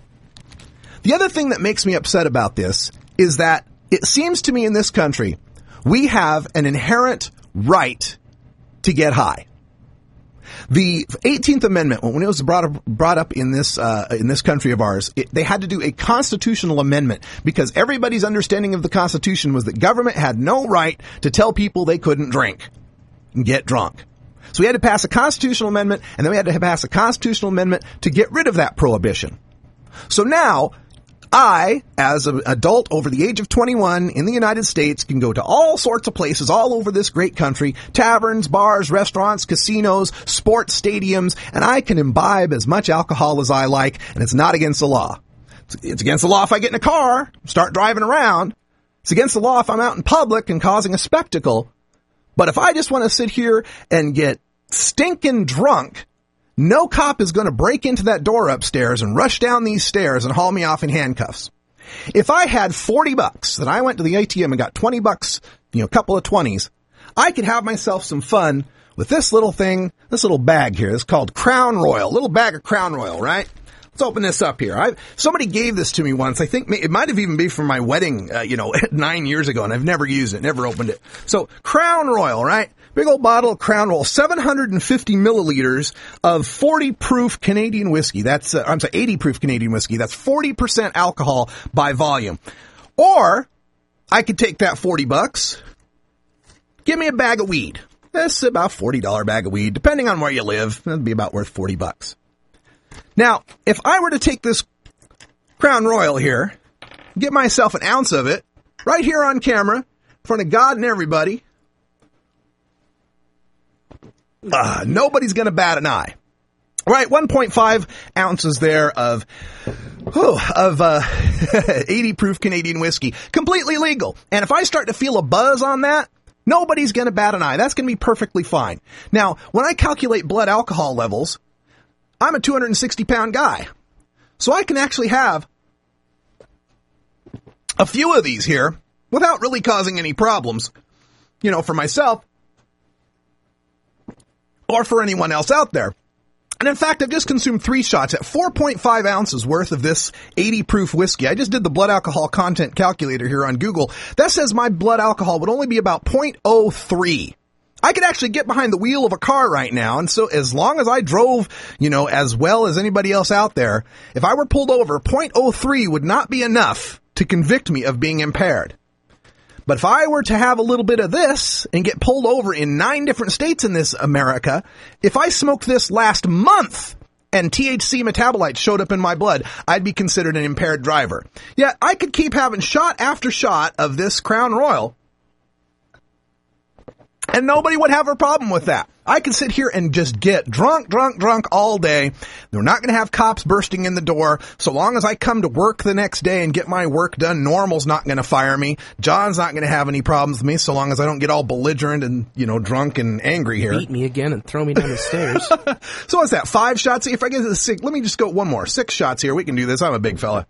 The other thing that makes me upset about this is that it seems to me in this country, we have an inherent right to get high. The eighteenth Amendment, when it was brought up, brought up in this uh, in this country of ours, it, they had to do a constitutional amendment because everybody's understanding of the Constitution was that government had no right to tell people they couldn't drink and get drunk. So we had to pass a constitutional amendment, and then we had to pass a constitutional amendment to get rid of that prohibition. So now, I, as an adult over the age of twenty-one in the United States, can go to all sorts of places all over this great country, taverns, bars, restaurants, casinos, sports stadiums, and I can imbibe as much alcohol as I like, and it's not against the law. It's against the law if I get in a car, start driving around. It's against the law if I'm out in public and causing a spectacle. But if I just want to sit here and get stinking drunk, no cop is going to break into that door upstairs and rush down these stairs and haul me off in handcuffs. If I had forty bucks that I went to the A T M and got twenty bucks, you know, a couple of twenties, I could have myself some fun with this little thing, this little bag here. It's called Crown Royal, little bag of Crown Royal, right? Let's open this up here. I, somebody gave this to me once. I think it might have even been from my wedding, uh, you know, nine years ago, and I've never used it, never opened it. So, Crown Royal, right? Big old bottle of Crown Royal, seven hundred fifty milliliters of forty proof Canadian whiskey. That's, uh, I'm sorry, eighty proof Canadian whiskey. That's forty percent alcohol by volume. Or, I could take that forty bucks, give me a bag of weed. That's about a forty dollars bag of weed. Depending on where you live, that'd be about worth forty bucks. Now, if I were to take this Crown Royal here, get myself an ounce of it, right here on camera, in front of God and everybody, uh, nobody's going to bat an eye. Right, one point five ounces there of, oh, of uh, eighty proof Canadian whiskey. Completely legal. And if I start to feel a buzz on that, nobody's going to bat an eye. That's going to be perfectly fine. Now, when I calculate blood alcohol levels, I'm a two hundred sixty pound guy. So I can actually have a few of these here without really causing any problems, you know, for myself or for anyone else out there. And in fact, I've just consumed three shots at four point five ounces worth of this eighty proof whiskey. I just did the blood alcohol content calculator here on Google. That says my blood alcohol would only be about zero point zero three. I could actually get behind the wheel of a car right now, and so as long as I drove, you know, as well as anybody else out there, if I were pulled over, zero point zero three would not be enough to convict me of being impaired. But if I were to have a little bit of this and get pulled over in nine different states in this America, if I smoked this last month and T H C metabolites showed up in my blood, I'd be considered an impaired driver. Yet I could keep having shot after shot of this Crown Royal, and nobody would have a problem with that. I could sit here and just get drunk, drunk, drunk all day. They're not going to have cops bursting in the door. So long as I come to work the next day and get my work done, Normal's not going to fire me. John's not going to have any problems with me so long as I don't get all belligerent and, you know, drunk and angry here. Beat me again and throw me down the stairs. So what's that, five shots? If I get to the six, let me just go one more. Six shots here. We can do this. I'm a big fella.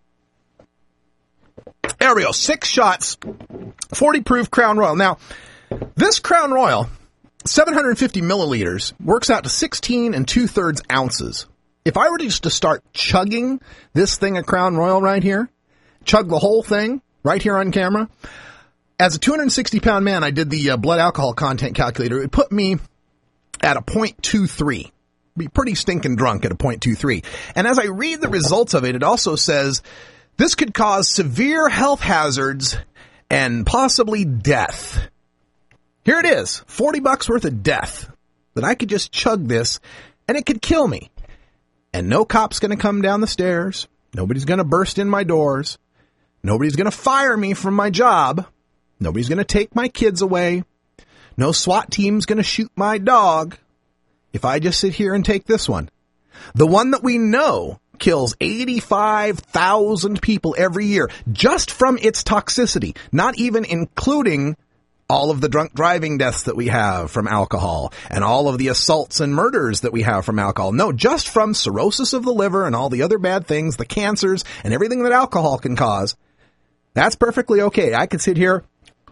There we go. Six shots. forty proof Crown Royal. Now, this Crown Royal, seven hundred fifty milliliters, works out to sixteen and two-thirds ounces. If I were to just to start chugging this thing of Crown Royal right here, chug the whole thing right here on camera, as a two hundred sixty pound man, I did the uh, blood alcohol content calculator. It put me at a zero point two three. Be pretty stinking drunk at a zero point two three. And as I read the results of it, it also says this could cause severe health hazards and possibly death. Here it is, forty bucks worth of death, that I could just chug this, and it could kill me. And no cop's going to come down the stairs. Nobody's going to burst in my doors. Nobody's going to fire me from my job. Nobody's going to take my kids away. No SWAT team's going to shoot my dog if I just sit here and take this one. The one that we know kills eighty-five thousand people every year, just from its toxicity, not even including all of the drunk driving deaths that we have from alcohol and all of the assaults and murders that we have from alcohol. No, just from cirrhosis of the liver and all the other bad things, the cancers and everything that alcohol can cause. That's perfectly okay. I could sit here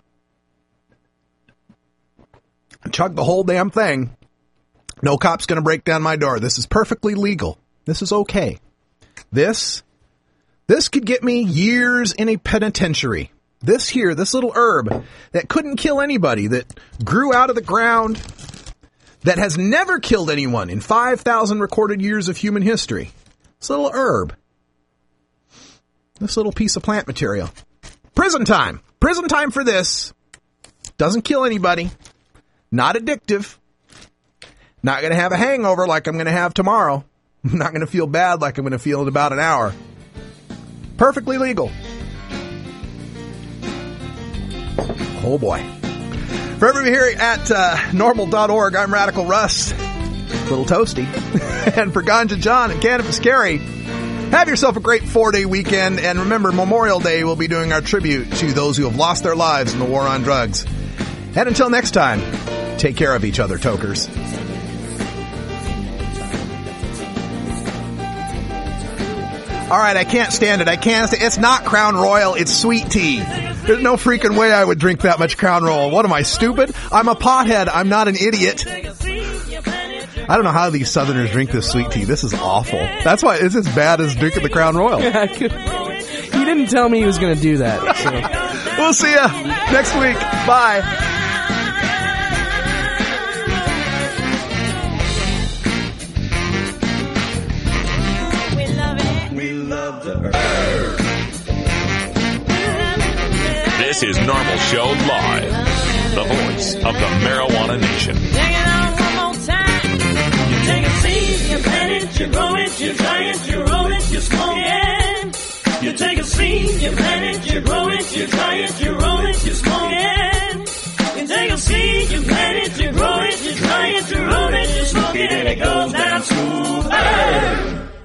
and chug the whole damn thing. No cop's going to break down my door. This is perfectly legal. This is okay. This, this could get me years in a penitentiary. This here, this little herb that couldn't kill anybody, that grew out of the ground, that has never killed anyone in five thousand recorded years of human history. This little herb. This little piece of plant material. Prison time. Prison time for this. Doesn't kill anybody. Not addictive. Not going to have a hangover like I'm going to have tomorrow. I'm not going to feel bad like I'm going to feel in about an hour. Perfectly legal. Oh boy. For everybody here at uh, normal dot org, I'm Radical Russ. A little toasty. And for Ganja John and Cannabis Carrie, have yourself a great four-day weekend. And remember, Memorial Day, we'll be doing our tribute to those who have lost their lives in the war on drugs. And until next time, take care of each other, tokers. All right, I can't stand it. I can't. St- it's not Crown Royal. It's sweet tea. There's no freaking way I would drink that much Crown Royal. What am I, stupid? I'm a pothead. I'm not an idiot. I don't know how these Southerners drink this sweet tea. This is awful. That's why it's as bad as drinking the Crown Royal. Yeah, I could, he didn't tell me he was going to do that. So. We'll see ya next week. Bye. This is Normal Show Live, the voice of the Marijuana Nation. Take it out one more time. You take a seed, you plant it, you grow it, you dry it, you roll it, you smoke it. You take a seed, you plant it, you grow it, you dry it, you roll it, you smoke it. You take a seed, you plant it, you grow it, you dry it, you roll it, you smoke it, and it goes down smooth.